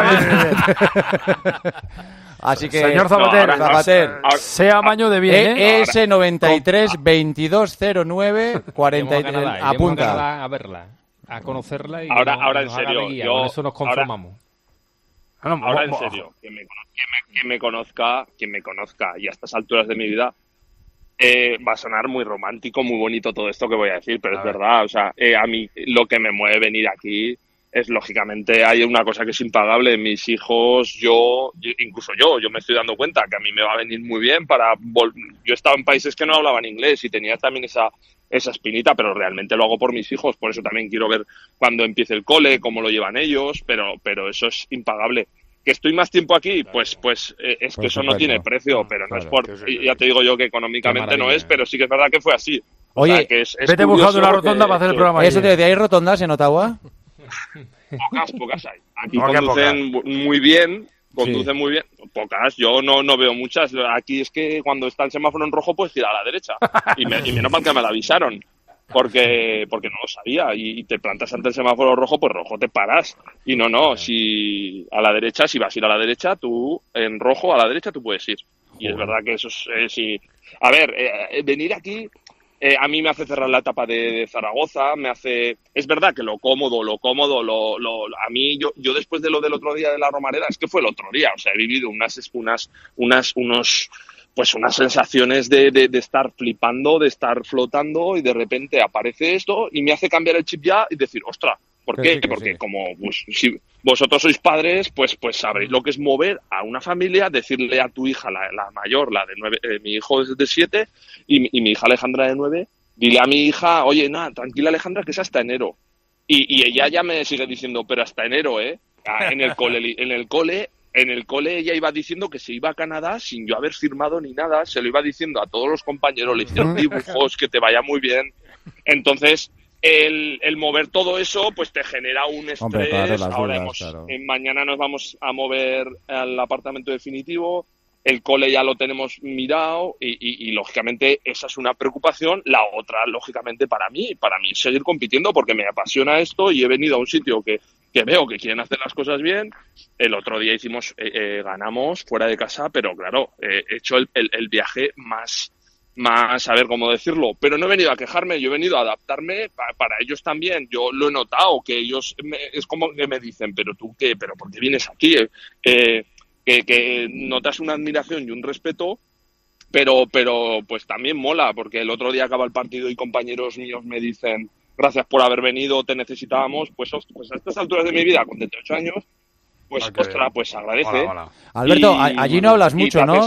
quedado... Así que, señor Zabater, sea amaño de bien, ES93 2209 40. Apunta. A verla, a conocerla y ahora en serio, con eso nos conformamos. Ahora en serio, quien me conozca y a estas alturas de mi vida va a sonar muy romántico, muy bonito todo esto que voy a decir, pero es verdad, o sea, a mí lo que me mueve venir aquí es lógicamente hay una cosa que es impagable. Mis hijos, incluso yo me estoy dando cuenta que a mí me va a venir muy bien yo he estado en países que no hablaban inglés y tenía también esa espinita, pero realmente lo hago por mis hijos, por eso también quiero ver cuando empiece el cole, cómo lo llevan ellos, pero eso es impagable. ¿Que estoy más tiempo aquí? Pues es que eso no tiene precio, pero no es por... Ya te digo yo que económicamente no es, pero sí que es verdad que fue así. Oye, o sea, que es vete buscando una rotonda para hacer el programa. ¿Eso te decía, hay rotondas en Ottawa? Pocas hay. Aquí conducen muy bien, muy bien. Pocas, yo no veo muchas. Aquí es que cuando está el semáforo en rojo puedes girar a la derecha. Y menos mal que me lo avisaron. Porque no lo sabía. Y te plantas ante el semáforo rojo, pues rojo te paras. Y no, si a la derecha, si vas a ir a la derecha, tú en rojo a la derecha tú puedes ir. Y es verdad que eso es... sí. A ver, venir aquí... a mí me hace cerrar la etapa de Zaragoza, es verdad que lo cómodo, a mí yo después de lo del otro día de la Romareda, es que fue el otro día, o sea, he vivido unas sensaciones de estar flipando, de estar flotando y de repente aparece esto y me hace cambiar el chip ya y decir, ostras, ¿por qué? Porque como pues, si vosotros sois padres, pues sabréis lo que es mover a una familia, decirle a tu hija, la mayor, la de 9, mi hijo es de 7 y mi hija Alejandra de 9, dile a mi hija, oye, nada, tranquila Alejandra, que es hasta enero. Y ella ya me sigue diciendo, pero hasta enero, En el cole ella iba diciendo que se iba a Canadá sin yo haber firmado ni nada, se lo iba diciendo a todos los compañeros, le hicieron dibujos, que te vaya muy bien. Entonces... El mover todo eso pues te genera un estrés. Hombre, claro, ahora mañana nos vamos a mover al apartamento definitivo, el cole ya lo tenemos mirado y lógicamente esa es una preocupación. La otra, lógicamente, para mí es seguir compitiendo porque me apasiona esto y he venido a un sitio que veo que quieren hacer las cosas bien. El otro día ganamos fuera de casa, pero claro, he hecho el viaje más, a ver cómo decirlo, pero no he venido a quejarme, yo he venido a adaptarme para ellos también. Yo lo he notado, que ellos es como que me dicen, pero tú qué, pero ¿por qué vienes aquí? Que notas una admiración y un respeto, pero pues también mola, porque el otro día acaba el partido y compañeros míos me dicen, gracias por haber venido, te necesitábamos. Pues a estas alturas de mi vida, con 38 años, pues ostras, pues agradece. Hola. Alberto, allí no hablas mucho, ¿no?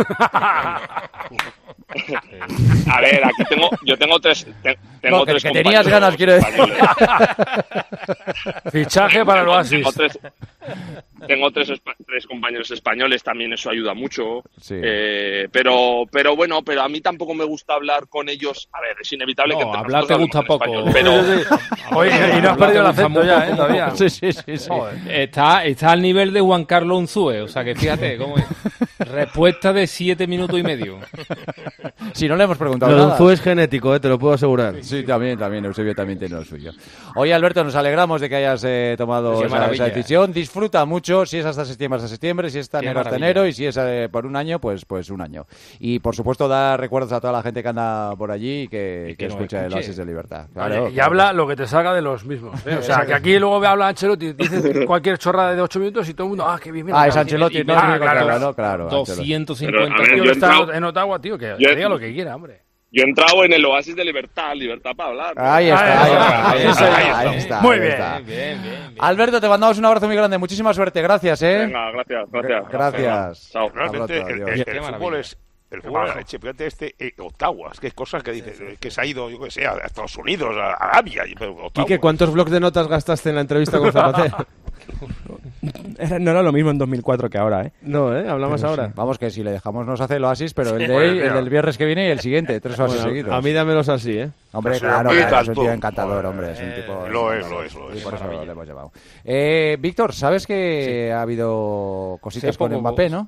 A ver, aquí yo tengo tres que tenías ganas, quiero decir. Fichaje para el Oasis. Tengo tres compañeros españoles, también eso ayuda mucho. Sí. Pero bueno, pero a mí tampoco me gusta hablar con ellos. A ver, es inevitable que hablar te gusta poco. Español, pero... Oye, y no has perdido el acento ya, todavía. Sí. Está al nivel de Juan Carlos Unzúe, o sea que fíjate cómo es. Respuesta de 7 minutos y medio. Si no le hemos preguntado nada. nada. Unzúe es genético, te lo puedo asegurar. Sí, también, Eusebio también tiene lo suyo. Oye, Alberto, nos alegramos de que hayas tomado esa decisión. Disfruta mucho, si es hasta septiembre, si es hasta enero hasta enero, y si es por un año, pues un año. Y por supuesto, da recuerdos a toda la gente que anda por allí y que escucha el Oasis de Libertad. Claro, y habla lo que te salga de los mismos. O sea, que aquí luego habla Ancelotti, dice cualquier chorrada de 8 minutos y todo el mundo, qué bien. Es Ancelotti, claro. 250 tío que está en Ottawa, tío, que diga lo que quiera, hombre. Yo he entrado en el Oasis de Libertad para hablar. Ahí está. Muy bien. Bien. Alberto, te mandamos un abrazo muy grande. Muchísima suerte. Gracias, Venga, gracias. Gracias. Chao. Realmente el fútbol es... El fútbol es fíjate Ottawa, es que hay cosas que dice que se ha ido, yo que sé, a Estados Unidos, a Arabia. Quique, ¿cuántos blocs de notas gastaste en la entrevista con Zapatero? No era lo mismo en 2004 que ahora, ¿eh? No, hablamos ahora. Sí. Vamos, que si le dejamos nos hace el Oasis, pero el del viernes que viene y el siguiente, 3 Oasis seguidos. A mí dámelos así, ¿eh? Hombre, claro, es un tío encantador, hombre. Es un tipo... Lo es. Y por eso lo hemos llevado. Víctor, ¿sabes que ha habido cositas con Mbappé, no?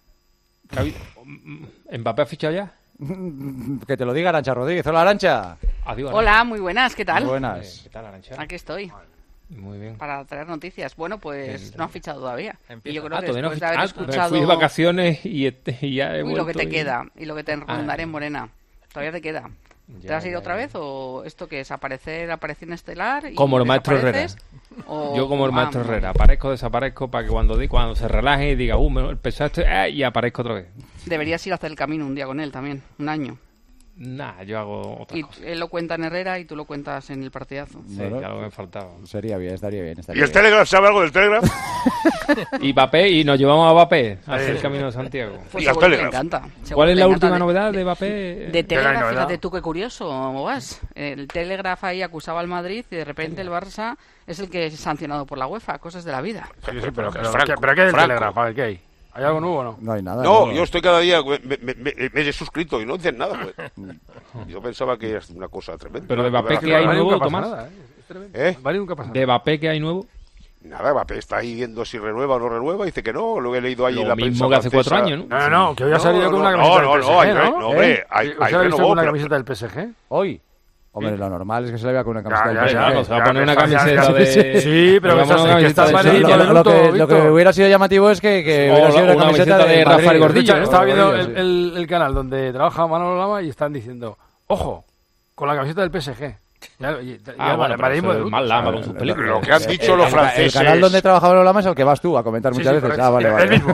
¿Mbappé ha fichado ya? Que te lo diga Arantxa Rodríguez. Hola, Arantxa. Adiós, Hola, muy buenas, ¿qué tal? Muy buenas. ¿Qué tal, Arantxa? Aquí estoy. Muy bien. Para traer noticias. Bueno, pues no han fichado todavía. Y yo creo que todavía después de haber escuchado... Fui de vacaciones y ya he vuelto. Lo que te queda y lo que te recomendaré en Morena. Todavía te queda. ¿Te has ido otra vez o esto qué es? ¿Aparición estelar? Y como el maestro Herrera. Yo como el maestro Herrera. Desaparezco para que cuando se relaje y diga, me pesaste y aparezco otra vez. Deberías ir a hacer el camino un día con él también, un año. Nah, yo hago otra cosa. Él lo cuenta en Herrera y tú lo cuentas en el partidazo. Sí, algo me faltaba. Estaría bien. ¿Y el Telegraph sabe algo del Telegraph? Y Mbappé, y nos llevamos a Mbappé a hacer el camino de Santiago. Pues seguro que le encanta. ¿Cuál es la última novedad de Mbappé? De Telegraph, fíjate tú qué curioso, vas. El Telegraph ahí acusaba al Madrid y de repente el Barça es el que es sancionado por la UEFA, cosas de la vida. Sí, pero ¿qué hay del Telegraph? A ver, ¿qué hay? ¿Hay algo nuevo o no? No hay nada. No, yo estoy cada día, me he suscrito y no dicen nada. Pues. Yo pensaba que era una cosa tremenda. Pero de Mbappé, ¿qué hay nuevo, Tomás? Vale, nunca pasa nada. ¿De Mbappé qué hay nuevo? Nada, Mbappé está ahí viendo si renueva o no renueva. Dice que no, lo he leído ahí en la prensa. Lo mismo que hace 4 años, ¿no? No, que hoy ha salido con una camiseta del PSG, ¿no? Hombre, hay renovó con una camiseta del PSG. ¿Hoy? Hombre, lo normal es que se le vea con una camiseta del PSG. Se va a poner una camiseta de... Sí, pero que está lo que hubiera sido llamativo es que hubiera sido una camiseta de Rafael Gordillo. Estaba viendo el canal donde trabaja Manolo Lama y están diciendo, ojo, con la camiseta del PSG. Bueno, es más Lama con sus películas. Lo que han dicho los franceses... El canal donde trabajaba Manolo Lama es el que vas tú a comentar muchas veces. Vale. El mismo.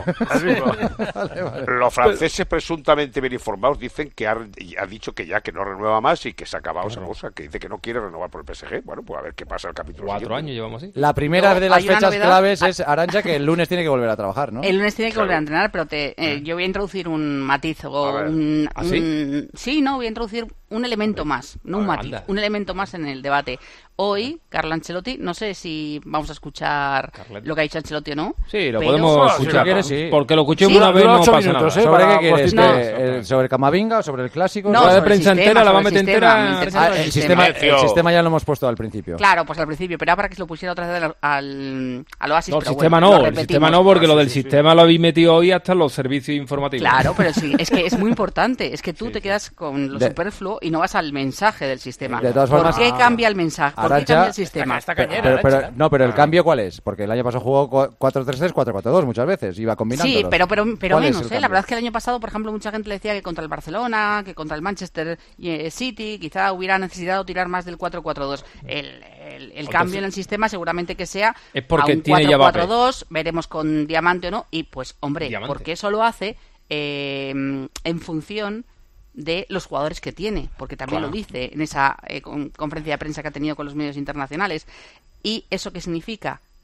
Los franceses presuntamente bien informados dicen que ha dicho que no renueva más y que se ha acabado esa cosa, que dice que no quiere renovar por el PSG. Bueno, pues a ver qué pasa el capítulo 4 años llevamos así. La primera de las fechas claves es, Arantxa, que el lunes tiene que volver a trabajar, ¿no? El lunes tiene que volver a entrenar, pero yo voy a introducir un matiz o voy a introducir un elemento más, no un matiz, un elemento más en el debate. Hoy, Carlo Ancelotti, no sé si vamos a escuchar lo que ha dicho Ancelotti o no. Sí, lo podemos escuchar, sí. Porque lo escuché una vez, no pasa nada. ¿Sobre qué quieres? ¿Sobre Camavinga o sobre el clásico? No, sobre de prensa entera, la va a meter entera. El sistema ya lo hemos puesto al principio. Claro, pues al principio, pero era para que se lo pusiera otra vez al Oasis. No, el sistema no, porque lo del sistema lo habéis metido hoy hasta los servicios informativos. Claro, pero sí, es que es muy importante. Es que tú te quedas con lo superfluo y no vas al mensaje del sistema. De todas formas, ¿por qué cambia el mensaje? ¿Por qué cambia el sistema? Pero el cambio ¿cuál es? Porque el año pasado jugó 4-3-3, 4-4-2 muchas veces, iba combinando. Sí, pero menos, La verdad es que el año pasado, por ejemplo, mucha gente le decía que contra el Barcelona, que contra el Manchester City, quizá hubiera necesitado tirar más del 4-4-2. El cambio en el sistema seguramente que sea es porque a un 4-4-2, veremos con Diamante o no, y pues, hombre, porque eso lo hace en función de los jugadores que tiene, porque también lo dice en esa conferencia de prensa que ha tenido con los medios internacionales. ¿Y eso qué significa? Que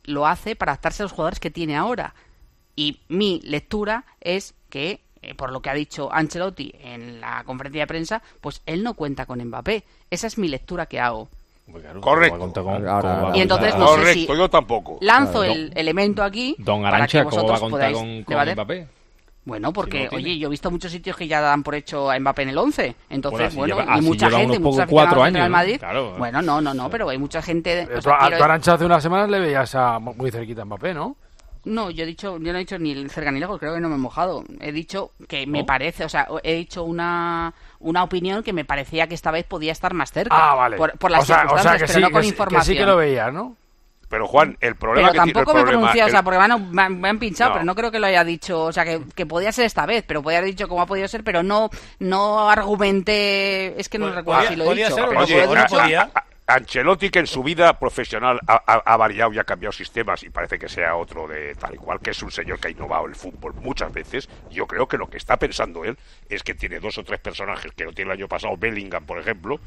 lo hace para adaptarse a los jugadores que tiene ahora. Y mi lectura es que, por lo que ha dicho Ancelotti en la conferencia de prensa, pues él no cuenta con Mbappé. Esa es mi lectura que hago. Correcto. Y entonces no sé si yo tampoco. Lanzo el elemento aquí Don para que Arantxa, ¿cómo va a vosotros contar podáis con debatir. Mbappé? Bueno, porque, Si no oye, yo he visto muchos sitios que ya dan por hecho a Mbappé en el 11. Entonces, y lleva mucha gente, unos muchos pocos 4 aficionados del Real años, Madrid. ¿no? Claro. Bueno, no, pero hay mucha gente... Tú a Arantxa hace unas semanas le veías muy cerquita a Mbappé, ¿no? No, yo no he dicho ni cerca ni lejos, creo que no me he mojado. He dicho que me parece, o sea, he dicho una opinión que me parecía que esta vez podía estar más cerca. Ah, vale. Por las circunstancias, pero no con información. Que sí que lo veías, ¿no? Pero Juan, el problema pero que tampoco tiene me he pronunciado, o sea, porque me han pinchado, No. pero no creo que lo haya dicho, o sea, que podía ser esta vez, pero podía haber dicho cómo ha podido ser, pero no argumenté, es que no recuerdo si lo he dicho. Pero Oye, lo he dicho. Ancelotti, que en su vida profesional ha variado y ha cambiado sistemas y parece que sea otro de tal y cual, que es un señor que ha innovado el fútbol muchas veces, yo creo que lo que está pensando él es que tiene 2 o 3 personajes que no tiene el año pasado, Bellingham, por ejemplo.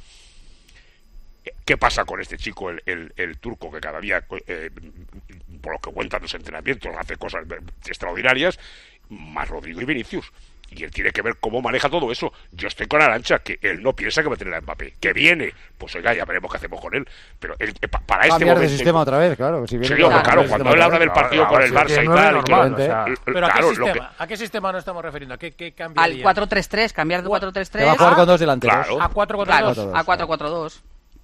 ¿Qué pasa con este chico, el turco, que cada día, por lo que cuentan los entrenamientos, hace cosas extraordinarias, más Rodrigo y Vinicius? Y él tiene que ver cómo maneja todo eso. Yo estoy con Arantxa, que él no piensa que va a tener a Mbappé. Que viene, pues oiga, ya veremos qué hacemos con él. Pero él, para este cambiar momento... de sistema otra vez, claro. Si viene claro, cuando él habla del partido con el Barça y tal... Pero ¿a qué sistema nos estamos refiriendo? ¿A qué cambiaría? Al 4-3-3, cambiar de 4-3-3... Te va a jugar con 2 delanteros. A 4-4-2. A 4-4-2.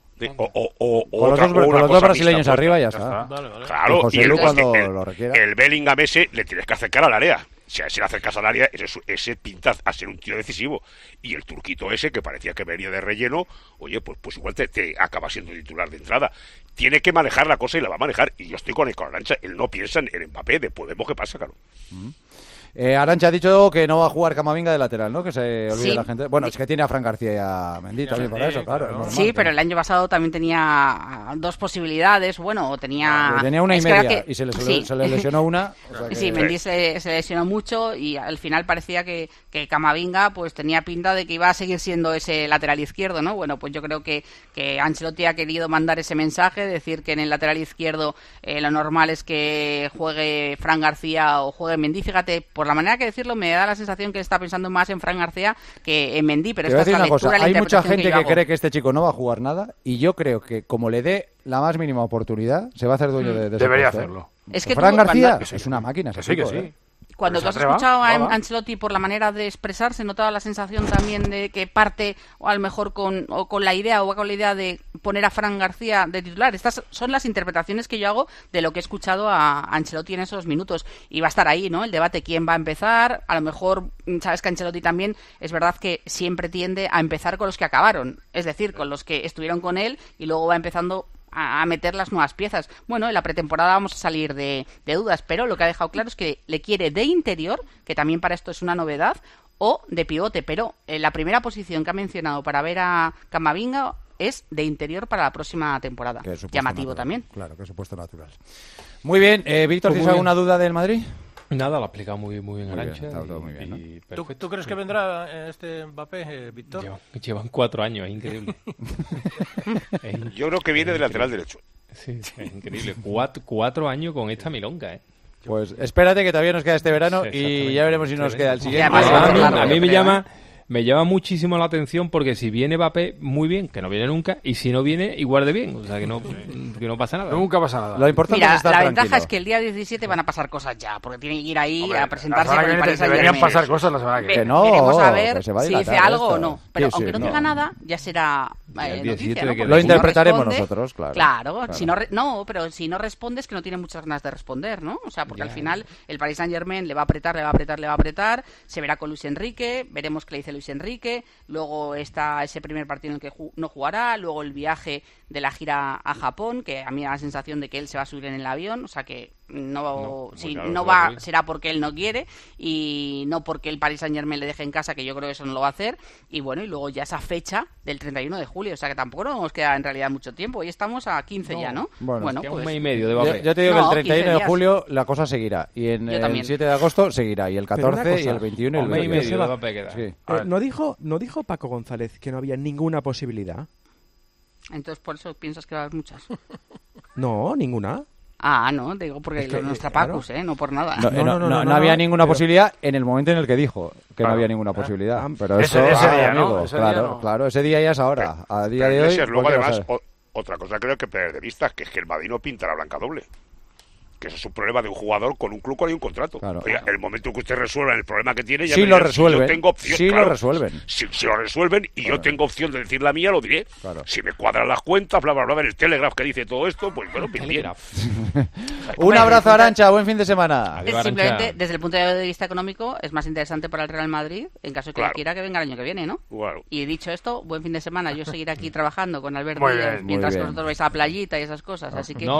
Con los dos brasileños arriba ya está. Claro, José Lu cuando lo requiera. El Bellingham ese le tienes que acercar al área. O sea, si le acercas al área, ese pinta a ser un tío decisivo. Y el turquito ese, que parecía que venía de relleno, oye, pues igual te acaba siendo titular de entrada. Tiene que manejar la cosa y la va a manejar. Y yo estoy con Arantxa. Él no piensa en Mbappé, después vemos qué pasa, claro. Arantxa ha dicho que no va a jugar Camavinga de lateral, ¿no? Que se olvide Sí. la gente. Bueno, es que tiene a Fran García y a Mendy también para eso, claro. Es normal, Sí, pero el año pasado también tenía 2 posibilidades. Bueno, tenía una y es que era media que- y se le sí. lesionó una. O sea que- Sí, Mendy se lesionó mucho y al final parecía que Camavinga pues tenía pinta de que iba a seguir siendo ese lateral izquierdo, ¿no? Bueno, pues yo creo que Ancelotti ha querido mandar ese mensaje, decir que en el lateral izquierdo lo normal es que juegue Fran García o juegue Mendy. Fíjate, por la manera que decirlo, me da la sensación que está pensando más en Fran García que en Mendy, pero Te voy a esta es decir la una cosa, lectura, la hay mucha interpretación gente yo que hago. cree que este chico no va a jugar nada y yo creo que como le dé la más mínima oportunidad se va a hacer dueño de ese Debería puesto, hacerlo. Es que Fran tú, García cuando- es una máquina ese Que sí, chico, que sí. Cuando Pues tú has atreva, escuchado a va. Ancelotti por la manera de expresarse, notaba la sensación también de que parte, o a lo mejor con la idea, o va con la idea de poner a Fran García de titular. Estas son las interpretaciones que yo hago de lo que he escuchado a Ancelotti en esos minutos. Y va a estar ahí, ¿no? El debate, quién va a empezar. A lo mejor, sabes que Ancelotti también, es verdad que siempre tiende a empezar con los que acabaron. Es decir, con los que estuvieron con él y luego va empezando a meter las nuevas piezas. Bueno, en la pretemporada vamos a salir de dudas, pero lo que ha dejado claro es que le quiere de interior, que también para esto es una novedad, o de pivote, pero la primera posición que ha mencionado para ver a Camavinga es de interior para la próxima temporada. Que es supuesto Llamativo natural. también. Claro, que es supuesto natural. Muy bien, Víctor, Pues ¿tienes muy alguna duda del Madrid? Nada, lo ha explicado muy bien Muy bien, Arantxa. está todo muy bien, ¿no? y ¿Tú perfecto. crees que vendrá este Mbappé, Víctor? Llevan 4 años, es increíble. Yo creo que viene de lateral derecho. Sí, es increíble. 4 años con esta milonga, ¿eh? Pues espérate que todavía nos queda este verano Sí, y ya veremos si nos queda el siguiente. A mí me llama muchísimo la atención porque si viene Mbappé, muy bien, que no viene nunca, y si no viene, igual de bien. O sea, que no pasa nada. Nunca pasa nada. Lo importante Mira, es estar la tranquilo. ventaja es que el día 17 van a pasar cosas ya, porque tienen que ir ahí Hombre, a presentarse la con el semana que Paris viene deberían Saint-Germain. pasar cosas la semana que viene. Que no, Veremos a ver que se va a si dilatar dice algo esto. o no. Sí, Pero sí, aunque no diga nada, ya será el 17 noticia, de ¿no? que Porque Lo si no interpretaremos responde- nosotros, claro. Claro, Claro. Si no, pero si no responde es que no tiene muchas ganas de responder, ¿no? O sea, porque al final el Paris Saint-Germain le va a apretar, se verá con Luis Enrique, veremos qué le dice Luis Enrique, luego está ese primer partido en el que no jugará, luego el viaje de la gira a Japón, que a mí me da la sensación de que él se va a subir en el avión, o sea que si claro, no claro, va, sí. será porque él no quiere y no porque el Paris Saint-Germain le deje en casa, que yo creo que eso no lo va a hacer. Y bueno, y luego ya esa fecha del 31 de julio, o sea que tampoco nos queda en realidad mucho tiempo. Hoy estamos a 15 ya, ¿no? Bueno, Queda pues un mes y medio de Mbappé. Yo te digo No, que el 31 15 de días. julio la cosa seguirá. Y en Yo el también. 7 de agosto seguirá. Y el Pero una 14 y cosa, el 21 y el un mes y 22. medio de Mbappé queda. Sí. ¿No dijo Paco González que no había ninguna posibilidad? entonces por eso piensas que va a haber muchas. No, ninguna. Ah, no, digo porque no está Pacus, no por nada. No había ninguna posibilidad en el momento en el que dijo que no había ninguna posibilidad. Pero ese día, ¿no? Claro, ese día ya es ahora. A día de hoy... Luego, además, otra cosa creo que perder de vista, que es que el Madrid no pinta la blanca doble. Que ese es un problema de un jugador con un club cuando hay un contrato. Claro. Oiga, el momento que usted resuelva el problema que tiene, ya sí me lo dirá, resuelven. Si yo tengo opción, sí claro, lo resuelven. Si lo resuelven y yo tengo opción de decir la mía, lo diré. Claro. Si me cuadran las cuentas, bla, bla, bla, en el Telegraph que dice todo esto, pues bueno, bien. Un abrazo, Arantxa, buen fin de semana. Simplemente, desde el punto de vista económico, es más interesante para el Real Madrid, en caso de que quiera que venga el año que viene, ¿no? Claro. Y dicho esto, buen fin de semana. Yo seguiré aquí trabajando con Albert Díaz, mientras que vosotros vais a la playita y esas cosas. Así que,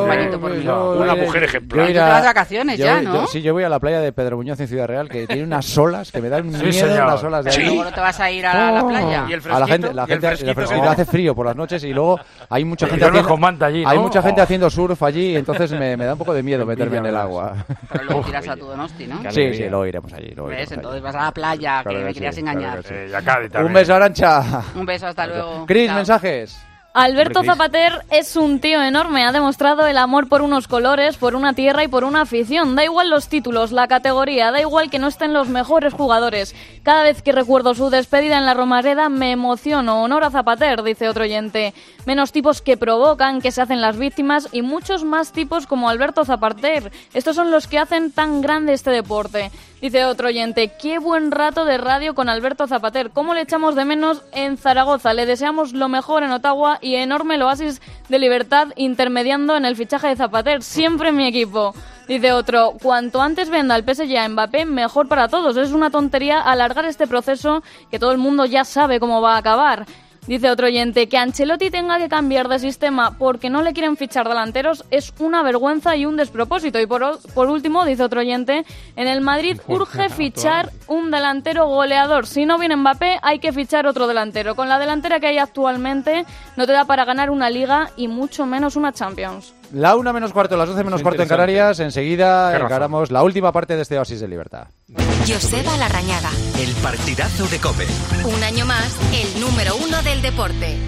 una mujer ejemplar. Las vacaciones ¿no? Yo voy a la playa de Pedro Muñoz en Ciudad Real, que tiene unas olas que me dan miedo las olas de ahí. Luego no te vas a ir a la playa. ¿Y el fresquito? La gente hace frío por las noches y luego hay mucha gente allí, ¿no? hay mucha gente haciendo surf allí, entonces me da un poco de miedo meterme en el agua. Pero luego tiras a tu Donosti, ¿no? Sí, luego iremos allí. Entonces vas a la playa, que me querías engañar. Un beso, Arantxa. Un beso, hasta luego. Cris, mensajes. Alberto Zapater es un tío enorme, ha demostrado el amor por unos colores, por una tierra y por una afición. Da igual los títulos, la categoría, da igual que no estén los mejores jugadores. Cada vez que recuerdo su despedida en la Romareda me emociono. Honor a Zapater, dice otro oyente. Menos tipos que provocan, que se hacen las víctimas y muchos más tipos como Alberto Zapater. Estos son los que hacen tan grande este deporte. Dice otro oyente, qué buen rato de radio con Alberto Zapater. ¿Cómo le echamos de menos en Zaragoza? Le deseamos lo mejor en Ottawa y enorme el oasis de libertad intermediando en el fichaje de Zapater. Siempre en mi equipo. Dice otro, cuanto antes venda el PSG a Mbappé, mejor para todos. Es una tontería alargar este proceso que todo el mundo ya sabe cómo va a acabar. Dice otro oyente, que Ancelotti tenga que cambiar de sistema porque no le quieren fichar delanteros es una vergüenza y un despropósito. Y por último, dice otro oyente, en el Madrid urge fichar un delantero goleador. Si no viene Mbappé, hay que fichar otro delantero. Con la delantera que hay actualmente, no te da para ganar una Liga y mucho menos una Champions. La 1 menos cuarto, las 12 menos cuarto en Canarias. Enseguida encaramos la última parte de este Oasis de Libertad. Joseba Larrañaga. El partidazo de COPE. Un año más, el número 1 del deporte.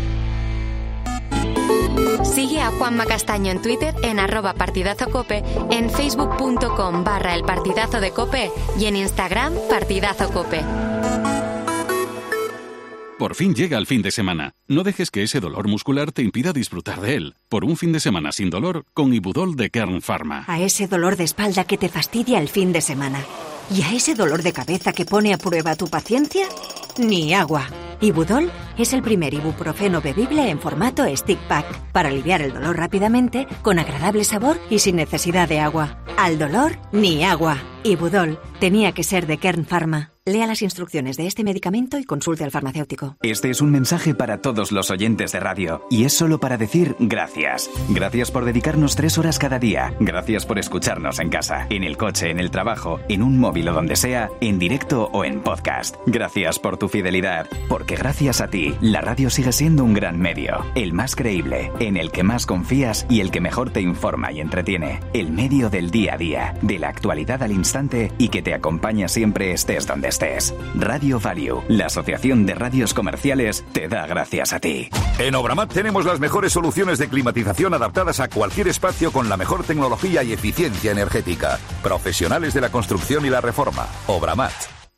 Sigue a Juanma Castaño en Twitter en @partidazocope, en facebook.com/el partidazo de COPE y en Instagram partidazocope. Por fin llega el fin de semana. No dejes que ese dolor muscular te impida disfrutar de él. Por un fin de semana sin dolor, con Ibudol de Kern Pharma. A ese dolor de espalda que te fastidia el fin de semana. ¿Y a ese dolor de cabeza que pone a prueba tu paciencia? Ni agua. Ibudol es el primer ibuprofeno bebible en formato stick pack para aliviar el dolor rápidamente, con agradable sabor y sin necesidad de agua. Al dolor, ni agua. Ibudol tenía que ser de Kern Pharma. Lea las instrucciones de este medicamento y consulte al farmacéutico. Este es un mensaje para todos los oyentes de radio y es solo para decir gracias. Gracias por dedicarnos 3 horas cada día. Gracias por escucharnos en casa, en el coche, en el trabajo, en un móvil o donde sea, en directo o en podcast. Gracias por tu fidelidad, porque gracias a ti, la radio sigue siendo un gran medio, el más creíble, en el que más confías y el que mejor te informa y entretiene. El medio del día a día, de la actualidad al instante y que te acompaña siempre estés donde estés. Radio Value, la asociación de radios comerciales, te da gracias a ti. En Obramat tenemos las mejores soluciones de climatización adaptadas a cualquier espacio con la mejor tecnología y eficiencia energética. Profesionales de la construcción y la reforma. Obramat.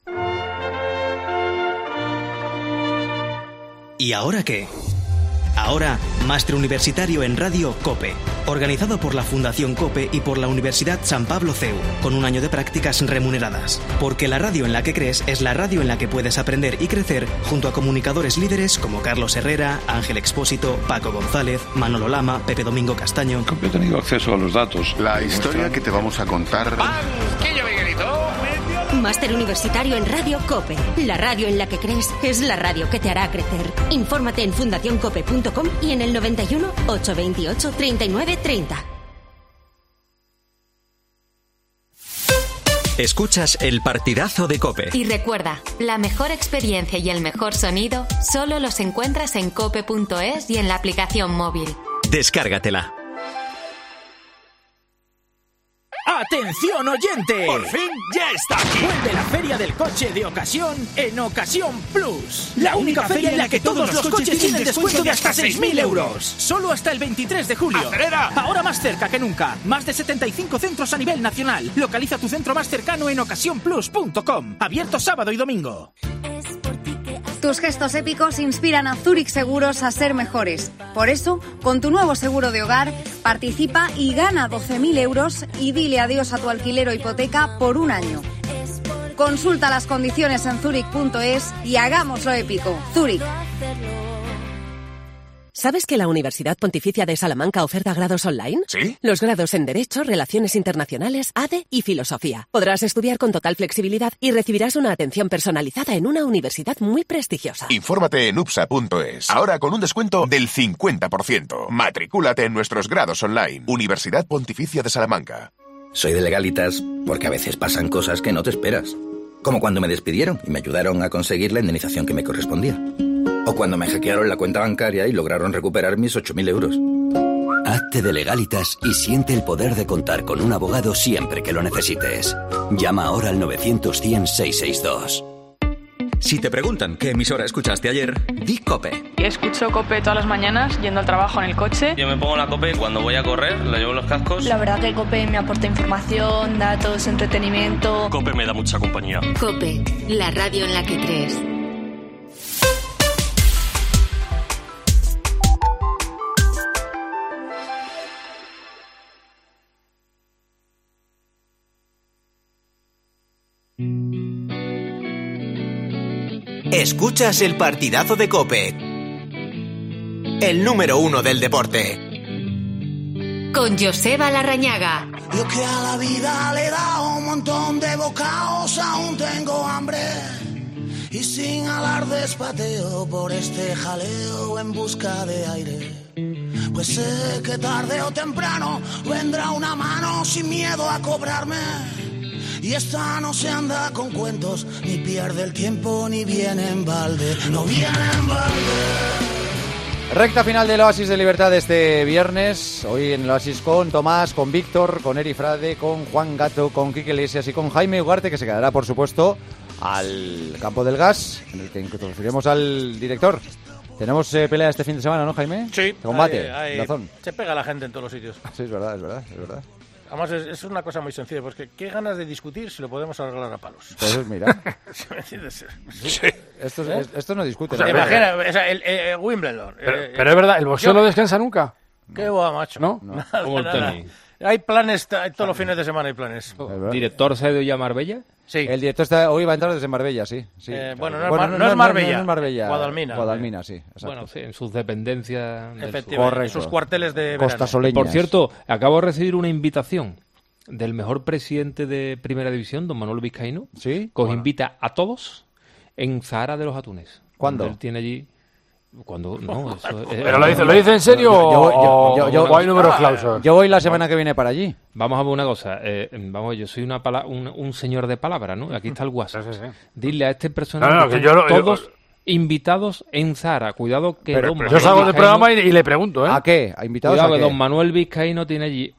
¿Y ahora qué? Ahora, Máster Universitario en Radio COPE, organizado por la Fundación COPE y por la Universidad San Pablo CEU, con un año de prácticas remuneradas. Porque la radio en la que crees es la radio en la que puedes aprender y crecer junto a comunicadores líderes como Carlos Herrera, Ángel Expósito, Paco González, Manolo Lama, Pepe Domingo Castaño. He tenido acceso a los datos. La historia que te vamos a contar... ¡Banquillo, Miguelito! Máster Universitario en Radio COPE. La radio en la que crees es la radio que te hará crecer. Infórmate en fundacioncope.com y en el 91 828 39 30. Escuchas el partidazo de COPE. Y recuerda, la mejor experiencia y el mejor sonido solo los encuentras en cope.es y en la aplicación móvil. Descárgatela. ¡Atención oyente! ¡Por fin ya está aquí! Vuelve la feria del coche de ocasión en Ocasión Plus. La única feria en la que todos los coches tienen descuento de hasta 6.000 euros. Solo hasta el 23 de julio. ¡Acelera! Ahora más cerca que nunca. Más de 75 centros a nivel nacional. Localiza tu centro más cercano en ocasiónplus.com. Abierto sábado y domingo. Tus gestos épicos inspiran a Zurich Seguros a ser mejores. Por eso, con tu nuevo seguro de hogar, participa y gana 12.000 euros y dile adiós a tu alquiler o hipoteca por un año. Consulta las condiciones en zurich.es y hagámoslo épico. Zurich. ¿Sabes que la Universidad Pontificia de Salamanca oferta grados online? ¿Sí? Los grados en Derecho, Relaciones Internacionales, ADE y Filosofía. Podrás estudiar con total flexibilidad y recibirás una atención personalizada en una universidad muy prestigiosa. Infórmate en upsa.es. Ahora con un descuento del 50%. Matricúlate en nuestros grados online. Universidad Pontificia de Salamanca. Soy de Legalitas porque a veces pasan cosas que no te esperas. Como cuando me despidieron y me ayudaron a conseguir la indemnización que me correspondía. O cuando me hackearon la cuenta bancaria y lograron recuperar mis 8.000 euros. Hazte de Legalitas y siente el poder de contar con un abogado siempre que lo necesites. Llama ahora al 900-100-662. Si te preguntan qué emisora escuchaste ayer, di COPE. Escucho COPE todas las mañanas yendo al trabajo en el coche. Yo me pongo la COPE cuando voy a correr, la llevo en los cascos. La verdad que COPE me aporta información, datos, entretenimiento. COPE me da mucha compañía. COPE, la radio en la que crees. Escuchas el partidazo de COPE, el número 1 del deporte. Con Joseba Larrañaga. Yo que a la vida le he dado un montón de bocados, aún tengo hambre. Y sin alardes pateo por este jaleo en busca de aire. Pues sé que tarde o temprano vendrá una mano sin miedo a cobrarme. Y esta no se anda con cuentos, ni pierde el tiempo, ni viene en balde, no viene en balde. Recta final del Oasis de Libertad este viernes. Hoy en el Oasis con Tomás, con Víctor, con Eri Frade, con Juan Gato, con Quique Iglesias y con Jaime Ugarte, que se quedará, por supuesto, al campo del gas, en el que introduciremos al director. Tenemos pelea este fin de semana, ¿no, Jaime? Sí. Combate, razón. Se pega la gente en todos los sitios. Sí, es verdad, es verdad, es verdad. Además, es una cosa muy sencilla, porque qué ganas de discutir si lo podemos arreglar a palos. Pues mira. ¿Sí me entiendes? Sí. Esto no discute. O sea, imagina, el Wimbledon. Pero es verdad, ¿el boxeo no descansa nunca? Qué guay, macho. ¿No? Nada, Como el tenis. Hay planes, todos los fines de semana hay planes. ¿Director se ha ido ya a Marbella? Sí. El director hoy va a entrar desde Marbella, sí. Bueno, no es Marbella. No es Marbella. Guadalmina, sí. Exacto. Bueno, sí, en sus dependencias. Efectivamente, en sus cuarteles de verano. Costasoleñas. Por cierto, acabo de recibir una invitación del mejor presidente de Primera División, don Manuel Vizcaíno, ¿sí? Que os invita a todos en Zahara de los Atunes. ¿Cuándo? Él tiene allí... Cuando no, eso ¿Pero lo dice en serio o hay números clausos? Yo voy la semana que viene para allí. Vamos a ver una cosa. Yo soy un señor de palabra, ¿no? Aquí está el WhatsApp. Sí. Dile a este personaje que todos invitados en Zahara. Cuidado que don Manuel... Yo salgo del programa y le pregunto, ¿eh? ¿A qué? ¿A invitados Cuidado a qué? Que don Manuel Vizcaíno tiene allí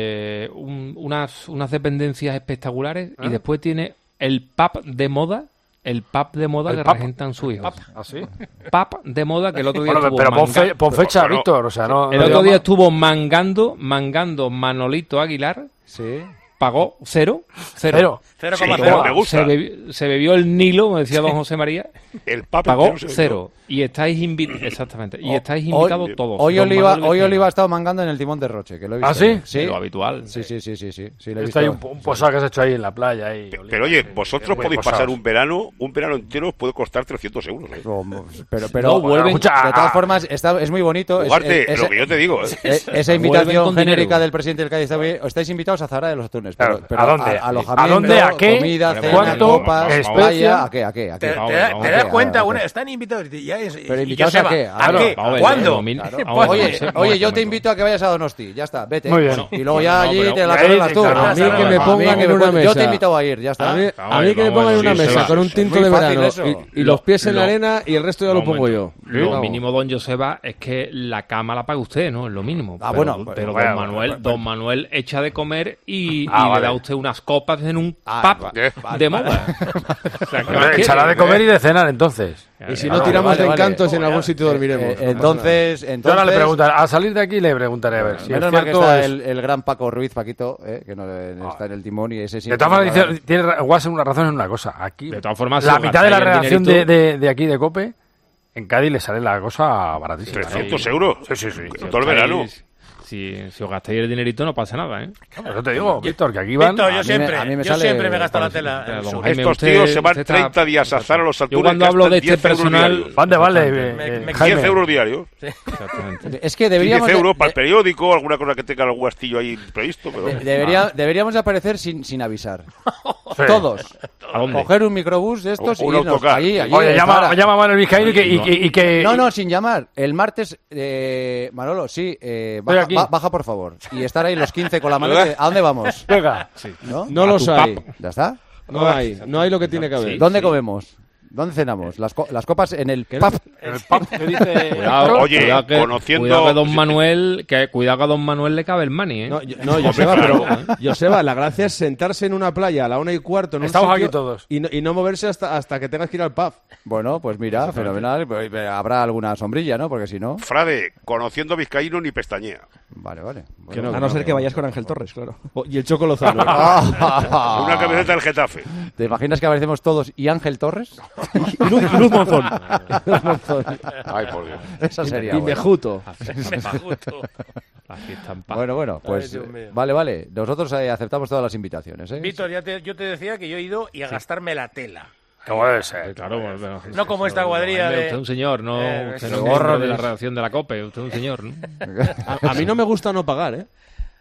unas dependencias espectaculares y después tiene el pub de moda. El pub de moda que regentan sus hijos. ¿Ah, sí? Pub de moda que el otro día estuvo pero pon fecha, Víctor. O sea, el otro día estuvo mangando Manolito Aguilar. Sí. Pagó cero. 0,0. Me gusta. Se bebió el Nilo, como decía don José María. El Papa pagó cero. Y estáis invitados. Exactamente. Y estáis invitados todos. Hoy Oliva ha estado mangando en el timón de Roche, que lo he visto. ¿Ah, sí? Sí. Lo habitual. Sí. Está ahí un posado que has hecho ahí en la playa. Ahí, pero oye, vosotros podéis pasar un verano entero os puede costar 300 euros. Pero no, vuelven, de todas formas, es muy bonito. Lo que yo te digo. Esa invitación genérica del presidente del Cádiz. Estáis invitados a Zahara de los Atunes. Pero ¿a dónde? Alojamiento, ¿a qué? comida, cena, ¿cuánto? copas, playa, ¿a qué? ¿Te das cuenta? Están invitados. ¿Pero invitados a qué? ¿A qué? ¿Cuándo? Oye, yo te invito a que vayas a Donosti. Ya está, vete. Muy bien. Y luego ya allí te la arreglas tú. A mí que me pongan en una mesa. Yo te he invitado a ir, ya está. A mí que me pongan en una mesa con un tinto de verano y los pies en la arena y el resto ya lo pongo yo. Lo mínimo, don Joseba, es que la cama la paga usted, ¿no? Es lo mínimo. Bueno. Pero don Manuel echa de comer y le da usted unas copas en un pub de moda. O sea, echará de comer y de cenar, entonces. Y si no tiramos de encantos, en algún sitio dormiremos. Entonces... Yo ahora le preguntaré, al salir de aquí le preguntaré a ver si menos mal que está el gran Paco Ruiz, Paquito, que no está en el timón y ese sí. De todas formas, tiene Guas una razón en una cosa. Aquí, de todas formas, la mitad de la redacción de aquí de COPE, en Cádiz le sale la cosa baratísima. 300 euros. Sí. Todo el verano. Si os gastáis el dinerito no pasa nada, ¿eh? Eso te digo, Víctor, que aquí van... Víctor, yo siempre me gasto la tela. Estos tíos se van 30 días a Zara a los alturas. Yo cuando hablo de este personal... ¿Dónde vale? 10 euros diarios. Es que deberíamos... 10 euros para el periódico, alguna cosa que tenga algún gastillo ahí previsto. Pero... Deberíamos aparecer sin avisar. Todos. Coger un microbús de estos y irnos allí. Oye, llama a Manuel Vizcaíno y que... No, sin llamar. El martes, Manolo, sí, baja por favor. Y estar ahí los 15 con la mano. ¿A dónde vamos? Venga. No los hay. ¿Ya está? No hay lo que tiene que haber. ¿Dónde comemos? ¿Dónde cenamos? Las copas en el pub. En el pub que dice... Cuidado que a Don Manuel, cuidado que a Don Manuel le cabe el money, ¿eh? Joseba, la gracia es sentarse en una playa a la 1:15 en un Estamos sitio aquí todos. y no moverse hasta que tengas que ir al pub. Bueno, pues mira, fenomenal. Pues habrá alguna sombrilla, ¿no? Porque si no... Frade, conociendo Vizcaíno ni pestañea. Vale. Bueno, a no ser que vayas con Ángel Torres, claro. Y el Choco Lozano. Una camiseta del Getafe. ¿Te imaginas que aparecemos todos y Ángel Torres? Y Luz Monzón. Ay, por Dios. Esa sería. Y Mejuto. Bueno, pues vale. Nosotros aceptamos todas las invitaciones, ¿eh? Víctor, yo te decía que yo he ido y a gastarme la tela. ¿Cómo debe ser? Claro, no como esta cuadrilla de... Usted es un señor, no usted no gorro de la redacción de la COPE, usted es un señor, ¿no? A mí no me gusta no pagar, ¿eh?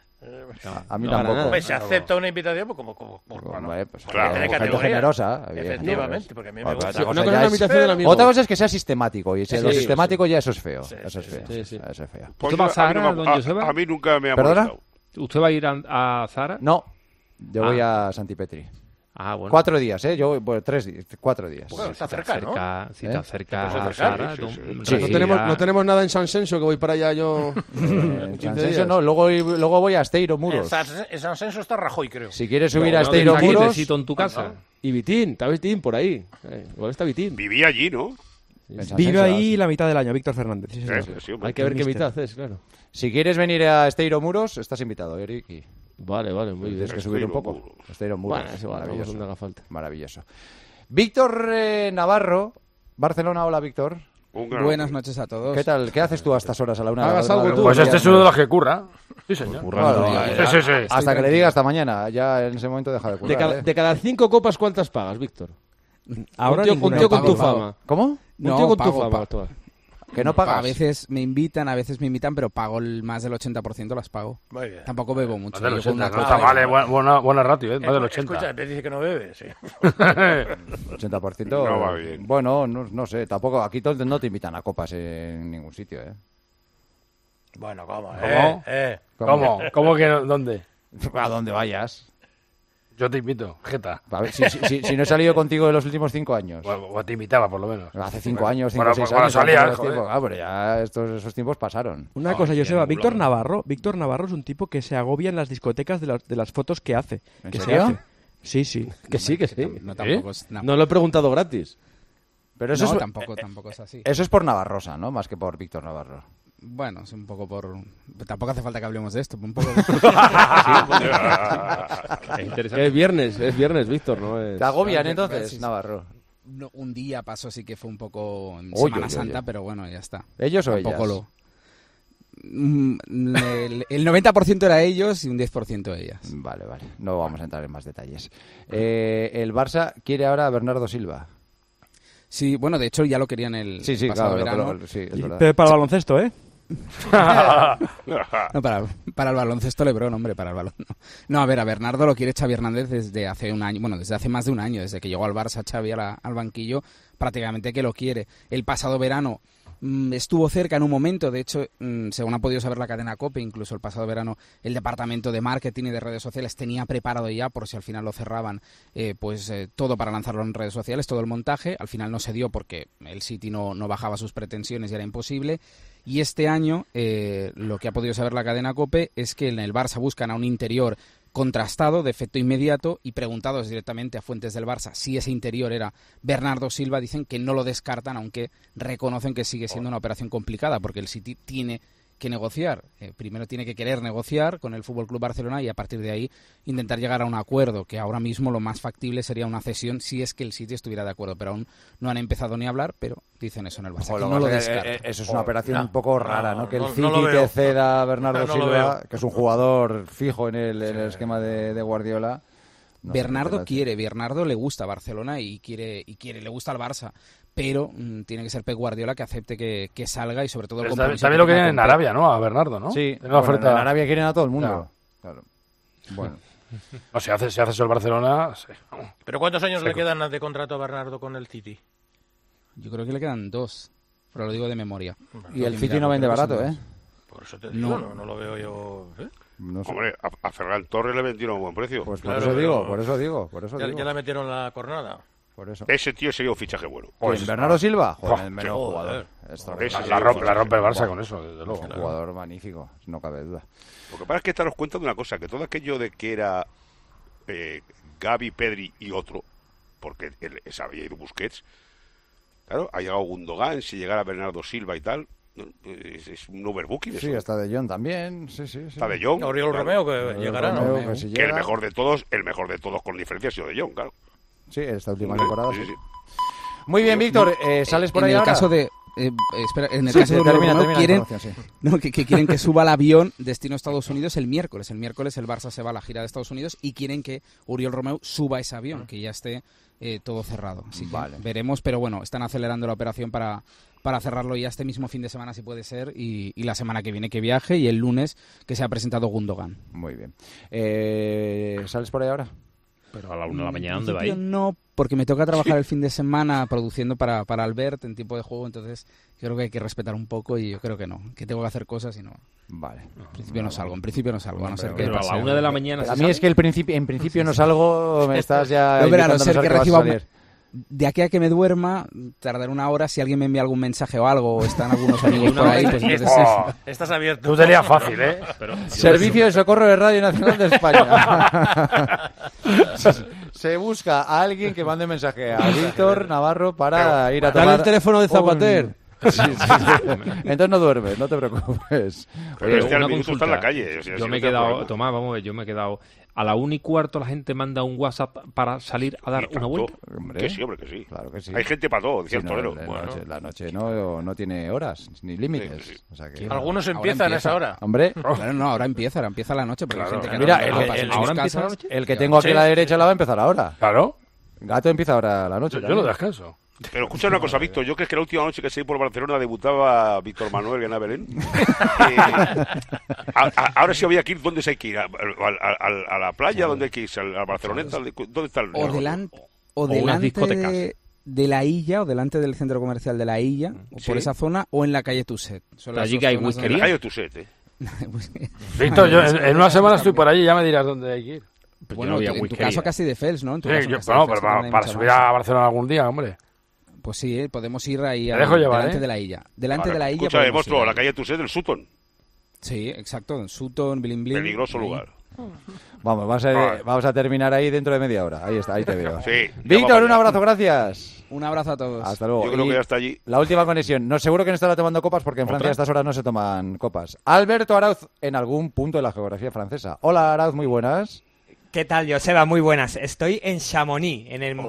A mí tampoco. Pues se acepta una invitación como claro, gente generosa. Efectivamente, porque a mí me gusta. Otra cosa es que sea sistemático, y lo sistemático ya eso es feo. Eso es feo. ¿Usted va a Zara, don Joseba? A mí nunca me ha ¿Perdona? molestado. ¿Usted va a ir a Zara? No, yo voy a Santipetri. Ah, bueno. 4 días, ¿eh? Yo voy 3 días, 4 días. Bueno, está cerca, ¿no? Si está cerca a Zara. No tenemos nada en San Senso, que voy para allá yo. En San Senso no, luego voy a Esteiro Muros. En San Senso está Rajoy, creo. Si quieres subir a Esteiro Muros... Necesito en tu casa. Y Vitín, está Vitín por ahí. Igual está Vitín. Vivía allí, ¿no? Vive ahí la mitad del año, Víctor Fernández. Sí, hay que ver qué mitad es, claro. Si quieres venir a Esteiro Muros, estás invitado, Eric. Vale, muy bien. Tienes que subir un poco. Esteiro Muros. Maravilloso. Haga falta. Maravilloso. Víctor Navarro, Barcelona. Hola, Víctor. Buenas noches a todos. ¿Qué tal? ¿Qué haces tú a estas horas a la 1? Hagas algo tú. Pues este es uno de los que curra. Sí, señor. Sí. Hasta que le diga hasta mañana. Ya en ese momento deja de currar. De cada 5 copas, ¿cuántas pagas, Víctor? Ahora un tío con tu fama. ¿Cómo? Un tío con tu fama. Que no pagas. A veces me invitan, pero pago más del 80%, las pago. Muy bien. Tampoco bebo mucho. Más del 80, no está mal, buena ratio, más del 80. Escucha, te dice que no bebe, sí. 80%. No va bien. Bueno, no sé, tampoco, aquí no te invitan a copas en ningún sitio, ¿eh? Bueno, ¿cómo? ¿Cómo que dónde? A donde vayas. Yo te invito, jeta. A ver, si no he salido contigo en los últimos 5 años. O te invitaba, por lo menos. Hace 5 años, 5 o 6 años. Pero ya esos tiempos pasaron. Una cosa, Joseba, Víctor Navarro es un tipo que se agobia en las discotecas de las fotos que hace. ¿En serio? Sí. Que sí. No lo he preguntado gratis. Pero eso tampoco es así. Eso es por Navarrosa, ¿no? Más que por Víctor Navarro. Bueno, es un poco por... Tampoco hace falta que hablemos de esto. Un poco... Es viernes, Víctor, ¿no? ¿Te agobian entonces, Navarro? No, un día pasó, sí que fue un poco en Semana Santa, pero bueno, ya está. ¿Ellos o ellas? El 90% era ellos y un 10% ellas. Vale. No vamos a entrar en más detalles. El Barça quiere ahora a Bernardo Silva. Sí, bueno, de hecho ya lo querían el pasado verano. Pero para el baloncesto, ¿eh? No, para el baloncesto LeBron, hombre, para el balón. No, a Bernardo lo quiere Xavi Hernández desde hace un año, desde hace más de un año, desde que llegó al Barça Xavi al banquillo, prácticamente que lo quiere. El pasado verano estuvo cerca en un momento, de hecho, según ha podido saber la cadena COPE, incluso el pasado verano el departamento de marketing y de redes sociales tenía preparado ya, por si al final lo cerraban, todo para lanzarlo en redes sociales, todo el montaje. Al final no se dio porque el City no bajaba sus pretensiones y era imposible. Y este año lo que ha podido saber la cadena COPE es que en el Barça buscan a un interior contrastado, de efecto inmediato, y preguntados directamente a fuentes del Barça si ese interior era Bernardo Silva, dicen que no lo descartan, aunque reconocen que sigue siendo una operación complicada, porque el City tiene que negociar. Primero tiene que querer negociar con el FC Barcelona y a partir de ahí intentar llegar a un acuerdo, que ahora mismo lo más factible sería una cesión si es que el City estuviera de acuerdo, pero aún no han empezado ni a hablar, pero dicen eso en el Barça, que no lo descartan. Eso es una operación un poco rara, ¿no? Que el City te ceda a Bernardo Silva, que es un jugador fijo en el esquema de Guardiola. Bernardo le gusta a Barcelona y le gusta al Barça, pero tiene que ser Pep Guardiola que acepte que salga, y sobre todo el compromiso. También lo quieren en Arabia, ¿no? A Bernardo, ¿no? Sí, en Arabia quieren a todo el mundo. Claro. Bueno. O si hace eso el Barcelona... Sí. ¿Pero cuántos años le quedan de contrato a Bernardo con el City? Yo creo que le quedan 2, pero lo digo de memoria. Y el City no vende barato, ¿eh? Por eso te digo, no lo veo yo... No sé. Hombre, a Ferran Torres le vendieron a buen precio. Pues por eso digo. Ya le metieron la cornada. Por eso. Ese tío sería un fichaje bueno. Pues Bernardo Silva, el menor jugador. La rompe el Barça con eso, desde luego. Un jugador magnífico, no cabe duda. Lo que pasa es que te das cuenta de una cosa, que todo aquello de que era Gavi, Pedri y otro, porque se había ido Busquets, claro, ha llegado Gundogan, si llegara Bernardo Silva y tal, es un overbooking. Sí, está De Jong también. Sí. Está De Jong. Oriol Romeo, que llegará, ¿no? Que el mejor de todos con diferencia ha sido De Jong, claro. Sí, esta última temporada sí. Muy bien, Víctor, ¿sales por ahí ahora? En el caso de Oriol Romeo quieren que suba al avión destino a Estados Unidos el miércoles. El miércoles el Barça se va a la gira de Estados Unidos y quieren que Oriol Romeo suba ese avión, que ya esté todo cerrado. Así que veremos, pero bueno, están acelerando la operación para cerrarlo ya este mismo fin de semana, si puede ser, y la semana que viene que viaje, y el lunes que se ha presentado Gundogan. Muy bien. ¿Sales por ahí ahora? Pero a la 1 de la mañana, ¿dónde va a ir? No, porque me toca trabajar el fin de semana produciendo para Albert en tiempo de juego, entonces creo que hay que respetar un poco, y yo creo que no, que tengo que hacer cosas y no. Vale. En principio no salgo, a no ser que pero a la 1 de la mañana. A mí es que en principio no salgo, me estás ya... No, pero a no ser que reciba... De aquí a que me duerma, tardaré 1 hora. Si alguien me envía algún mensaje o algo, o están algunos amigos por ahí, pues entonces estás abierto. Tú tenías fácil, ¿eh? Servicio de Socorro de Radio Nacional de España. Se busca a alguien que mande mensaje a Víctor Navarro para ir a tomar... Dale el teléfono de Zapater. Sí. Entonces no duermes, no te preocupes. Pero una consulta en la calle. Yo me he quedado, Tomás, yo me he quedado. A la 1:15 la gente manda un WhatsApp para salir a dar una vuelta. Hombre, que sí. Claro que sí. Hay gente para todo, decía el torero. La noche no tiene horas ni límites. Sí. O sea que... Algunos empiezan a esa hora. Hombre. Claro, no, ahora empieza la noche. Porque hay gente que mira, ahora empieza la noche. El que tengo aquí a la derecha la va a empezar ahora. Claro. Gato empieza ahora la noche. Yo lo descanso. Pero escucha una cosa, Víctor, yo creo que la última noche que seguí por Barcelona debutaba Víctor Manuel en Belén. Ahora sí había que ir, ¿dónde se hay que ir? ¿A la playa? ¿Dónde hay que ir? ¿Al Barceloneta? ¿Dónde está el O delante de la Illa, o delante del centro comercial de la Illa, o por esa zona, o en la calle Tuset. Allí que hay whiskería. En la calle Tuset, Víctor, yo en una semana estoy por allí, ya me dirás dónde hay que ir. Bueno, en tu caso casi de Fels, ¿no? Pero para subir a Barcelona algún día, hombre. Pues sí, podemos ir ahí delante de la Illa. Delante de la Illa. Escucha, monstruo, la calle Tuset del Sutton. Sí, exacto, en Sutton, Bilin Blin. Peligroso lugar. Vamos a terminar ahí dentro de media hora. Ahí está, ahí te veo. Sí, Víctor, un abrazo, gracias. Un abrazo a todos. Hasta luego. Yo creo que ya está allí. La última conexión. No, seguro que no estará tomando copas porque en Francia a estas horas no se toman copas. Alberto Arauz, en algún punto de la geografía francesa. Hola, Arauz, muy buenas. ¿Qué tal, Joseba? Muy buenas. Estoy en Chamonix, en el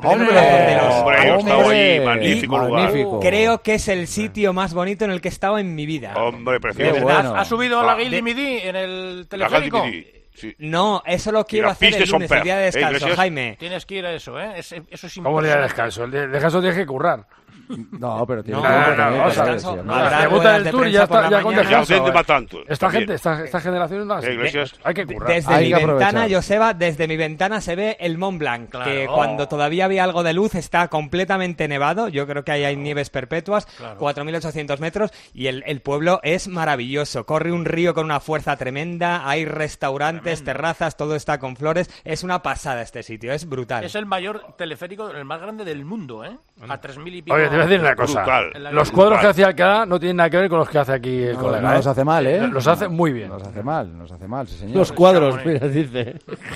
magnífico lugar. Creo que es el sitio más bonito en el que he estado en mi vida. Hombre, precioso. De verdad. ¿Has subido a la Gilles Midi en el teleférico? Sí. No, eso lo quiero hacer el lunes, el día de descanso, Jaime. Tienes que ir a eso, ¿eh? Eso es importante. ¿Cómo día de descanso? El de descanso tienes que currar. No, pero tiene debuta el Tour y ya está con tanto. Esta generación no hay que currar. Desde mi ventana, Joseba, desde mi ventana se ve el Mont Blanc, que cuando todavía había algo de luz está completamente nevado. Yo creo que ahí hay nieves perpetuas, 4.800 metros, y el pueblo es maravilloso. Corre un río con una fuerza tremenda, hay restaurantes, terrazas, todo está con flores. Es una pasada este sitio, es brutal. Es el mayor teleférico, el más grande del mundo, ¿eh? A 3.000 y pico. Oye, te voy a decir una cosa. Brutal. Los cuadros que hacía Alcalá no tienen nada que ver con los que hace aquí el colega. No los hace mal, ¿eh? Los hace muy bien. Los hace mal, sí señor. Los cuadros, mira, dice.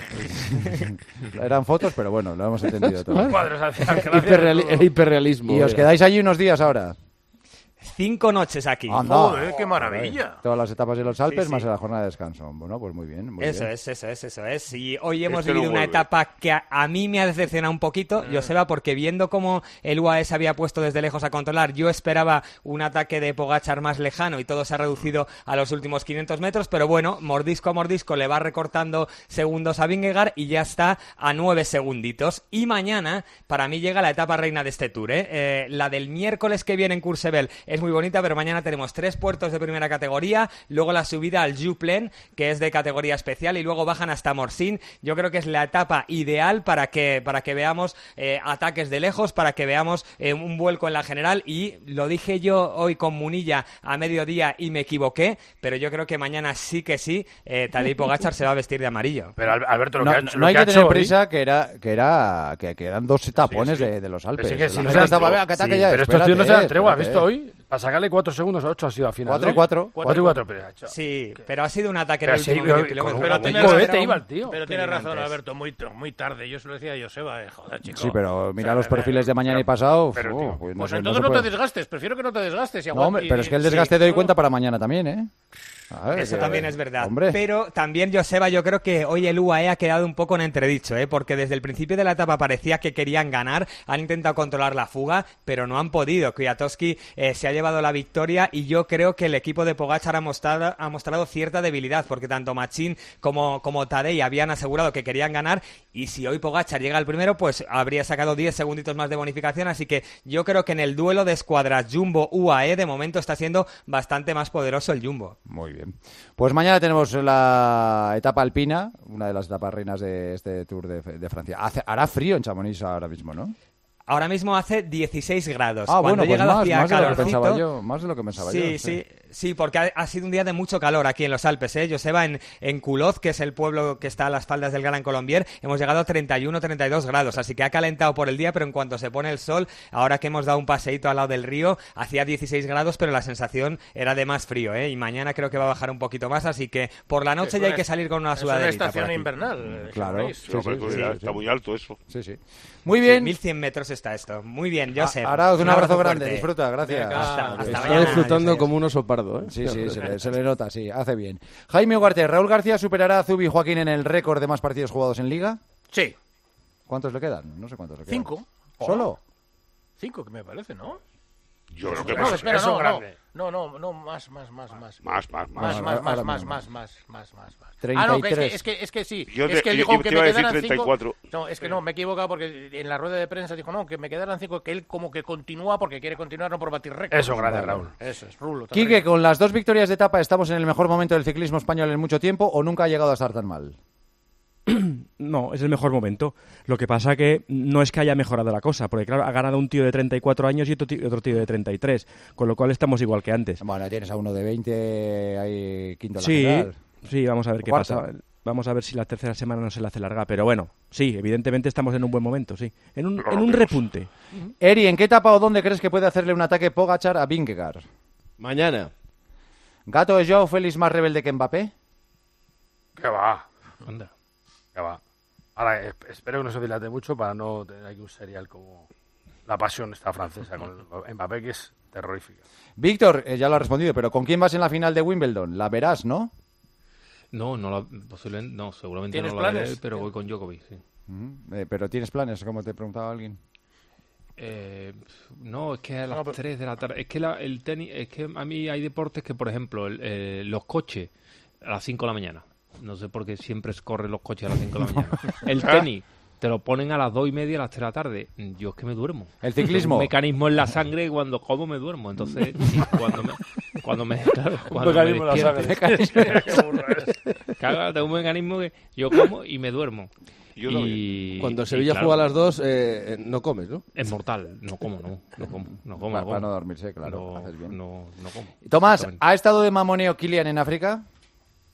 Eran fotos, pero bueno, lo hemos entendido todo. Los cuadros hacia Alcalá. Hiperrealismo. Y os quedáis allí unos días ahora. 5 noches aquí. Joder, qué maravilla. Todas las etapas de los Alpes Sí, más sí. la jornada de descanso. Bueno, pues muy bien. Muy Eso bien. es. Y hoy hemos Este no vivido una vuelve. etapa que a mí me ha decepcionado un poquito, Joseba, porque viendo cómo el UAE se había puesto desde lejos a controlar, yo esperaba un ataque de Pogačar más lejano y todo se ha reducido a los últimos 500 metros, pero bueno, mordisco a mordisco le va recortando segundos a Vingegaard y ya está a 9 segunditos. Y mañana, para mí, llega la etapa reina de este Tour, la del miércoles que viene en Courchevel es muy bonita, pero mañana tenemos 3 puertos de primera categoría, luego la subida al Jouplen, que es de categoría especial, y luego bajan hasta Morsin. Yo creo que es la etapa ideal para que veamos ataques de lejos, para que veamos un vuelco en la general, y lo dije yo hoy con Munilla a mediodía y me equivoqué, pero yo creo que mañana sí que sí, Tadej Pogačar se va a vestir de amarillo. Pero Alberto, lo No, que ha hecho, no hay lo que ha tener hecho hoy- prisa, que eran 2 tapones de los Alpes. Sí, que si La no gente se estaba, han- "Venga, que ataque sí, ya". pero estos tíos no se dan Espérate, tregua. ¿Has espérate. visto hoy? Para sacarle 4 segundos a 8 ha sido al final. 4 y 4. 4 y 4, pero ha hecho. Sí, pero ha sido un ataque en Pero el sí, último pero medio kilómetro. con un Pero cohete tiene iba el tío. Pero tiene razón, antes. Alberto, muy tarde. Yo se lo decía a Joseba, joder, chico. Sí, pero mira O sea, los perfiles de mañana y pasado. pero, uf, tío, pues pues sé, entonces se no te puede. desgastes, prefiero que no te desgastes. Y No, hombre, aguante- pero es que el sí, desgaste de hoy no. cuenta para mañana también, ¿eh? A ver, Eso que- también es verdad. Hombre. Pero también, Joseba, yo creo que hoy el UAE ha quedado un poco en entredicho, porque desde el principio de la etapa parecía que querían ganar, han intentado controlar la fuga, pero no han podido. Kwiatkowski se ha llevado la victoria y yo creo que el equipo de Pogačar ha mostrado cierta debilidad, porque tanto Machín como Tadej habían asegurado que querían ganar, y si hoy Pogačar llega al primero, pues habría sacado 10 segunditos más de bonificación, así que yo creo que en el duelo de escuadras Jumbo-UAE de momento está siendo bastante más poderoso el Jumbo. Muy bien. Pues mañana tenemos la etapa alpina, una de las etapas reinas de este Tour de Francia. Hará frío en Chamonix ahora mismo, ¿no? Ahora mismo hace 16 grados. Ah, Cuando bueno, he pues llegado más hacía de lo que calorcito. pensaba yo. Más de lo que pensaba yo. Sí, porque ha sido un día de mucho calor aquí en los Alpes, Joseba, en Culoz, que es el pueblo que está a las faldas del Gran Colombier, hemos llegado a 31, 32 grados, así que ha calentado por el día, pero en cuanto se pone el sol, ahora que hemos dado un paseíto al lado del río, hacía 16 grados, pero la sensación era de más frío, y mañana creo que va a bajar un poquito más, así que por la noche ya hay que salir con una sudaderita. Es una estación por aquí. invernal. Claro. Sí, Está muy alto eso. Sí, sí. Muy bien. 1100 metros está esto. Muy bien, Josep. Ahora un abrazo grande. fuerte. Disfruta, gracias. Hasta Está mañana, disfrutando Josep. como un oso pardo, ¿eh? Sí, sí, se le nota, sí, hace bien. Jaime Ugarte, ¿Raúl García superará a Zubi y Joaquín en el récord de más partidos jugados en Liga? Sí. ¿Cuántos le quedan? No sé cuántos le quedan. 5. ¿Solo? 5, que me parece, ¿no? Yo creo que No, más. espera, eso no, grande. no, más. Más. Más. Ah, 33. no, es que sí. Yo Es que él yo dijo te que iba me a decir quedaran 34. 5. No, es que no, me he equivocado porque en la rueda de prensa dijo, no, que me quedaran 5, que él como que continúa porque quiere continuar, no por batir récords. Eso, grande, Raúl. Eso es, Rulo. Quique, con las 2 victorias de etapa, ¿estamos en el mejor momento del ciclismo español en mucho tiempo o nunca ha llegado a estar tan mal? No, es el mejor momento. Lo que pasa que no es que haya mejorado la cosa, porque claro, ha ganado un tío de 34 años y otro tío de 33, con lo cual estamos igual que antes. Bueno, tienes a uno de 20, hay quinto en la Sí, general. sí, vamos a ver qué Cuarto. pasa. Vamos a ver si la tercera semana no se la hace larga, pero bueno, sí, evidentemente estamos en un buen momento, sí. En un repunte. Eri, ¿en qué etapa o dónde crees que puede hacerle un ataque Pogačar a Vingegaard? Mañana. ¿Gato es Joao Félix más rebelde que Mbappé? ¿Qué va? Anda. ¿Qué va? Ahora, espero que no se dilate mucho para no tener aquí un serial como La Pasión esta francesa con Mbappé, que es terrorífica. Víctor, ya lo ha respondido, pero ¿con quién vas en la final de Wimbledon? La verás, ¿no? Posiblemente, no, seguramente ¿Tienes no la veré, planes? pero voy con Djokovic, sí. ¿Pero tienes planes, como te preguntaba alguien? No, es que a las 3 de la tarde. Es que el tenis, es que a mí hay deportes que, por ejemplo, los coches a las 5 de la mañana. No sé por qué siempre corren los coches a las 5 de la mañana. El tenis te lo ponen a las 2:30, a las 3 de la tarde. Yo es que me duermo. ¿El ciclismo? Un mecanismo en la sangre y cuando como me duermo. Entonces, cuando me mecanismo en la sangre. Claro, tengo un mecanismo que yo como y me duermo. Cuando Sevilla juega a las 2, no comes, ¿no? Es mortal. No como. Para no dormirse, claro. No, haces bien. no como. Tomás, ¿ha estado de mamoneo Kilian en África?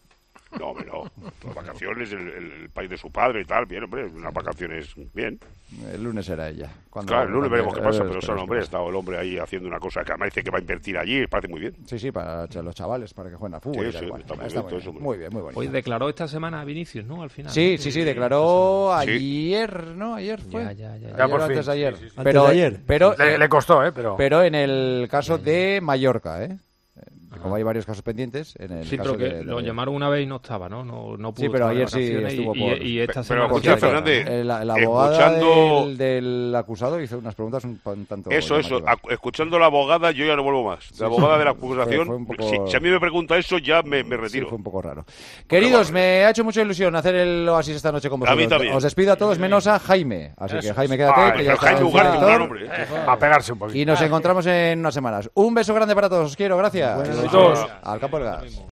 No, hombre, no. Las vacaciones, el país de su padre y tal, bien, hombre, unas vacaciones, bien. El lunes era ella. Claro, el lunes veremos qué pasa, pero eso, hombre, ha estado el hombre ahí haciendo una cosa que además dice que va a invertir allí, parece muy bien. Sí, para los chavales, para que jueguen a fútbol. Sí, muy bien, muy bonito. Hoy declaró esta semana a Vinicius, ¿no? Al final. Sí, declaró ayer, ¿no? Ayer fue. Ya por fin. Antes de ayer. Sí. Pero, Antes de ayer. Pero, le costó, Pero en el caso de Mallorca, como hay varios casos pendientes, en el caso pero que de lo llamaron una vez y no estaba, ¿no? No pudo. Sí, pero estar de ayer sí vacaciones estuvo y esta Pero semana... escucha, Fernández, la abogada escuchando... del acusado hizo unas preguntas un tanto... Eso, escuchando a la abogada yo ya no vuelvo más. La abogada de la acusación, fue un poco... si a mí me pregunta eso ya me retiro. Sí, fue un poco raro. Queridos, me ha hecho mucha ilusión hacer el Oasis esta noche con vosotros. A mí también. Os despido a todos menos a Jaime. Así que Jaime, quédate, que ya está Jaime Ugarte, un gran hombre. A pegarse un poquito. Y nos encontramos en unas semanas. Un beso grande para todos, os quiero, gracias. Buenas noches. Al campo del gas.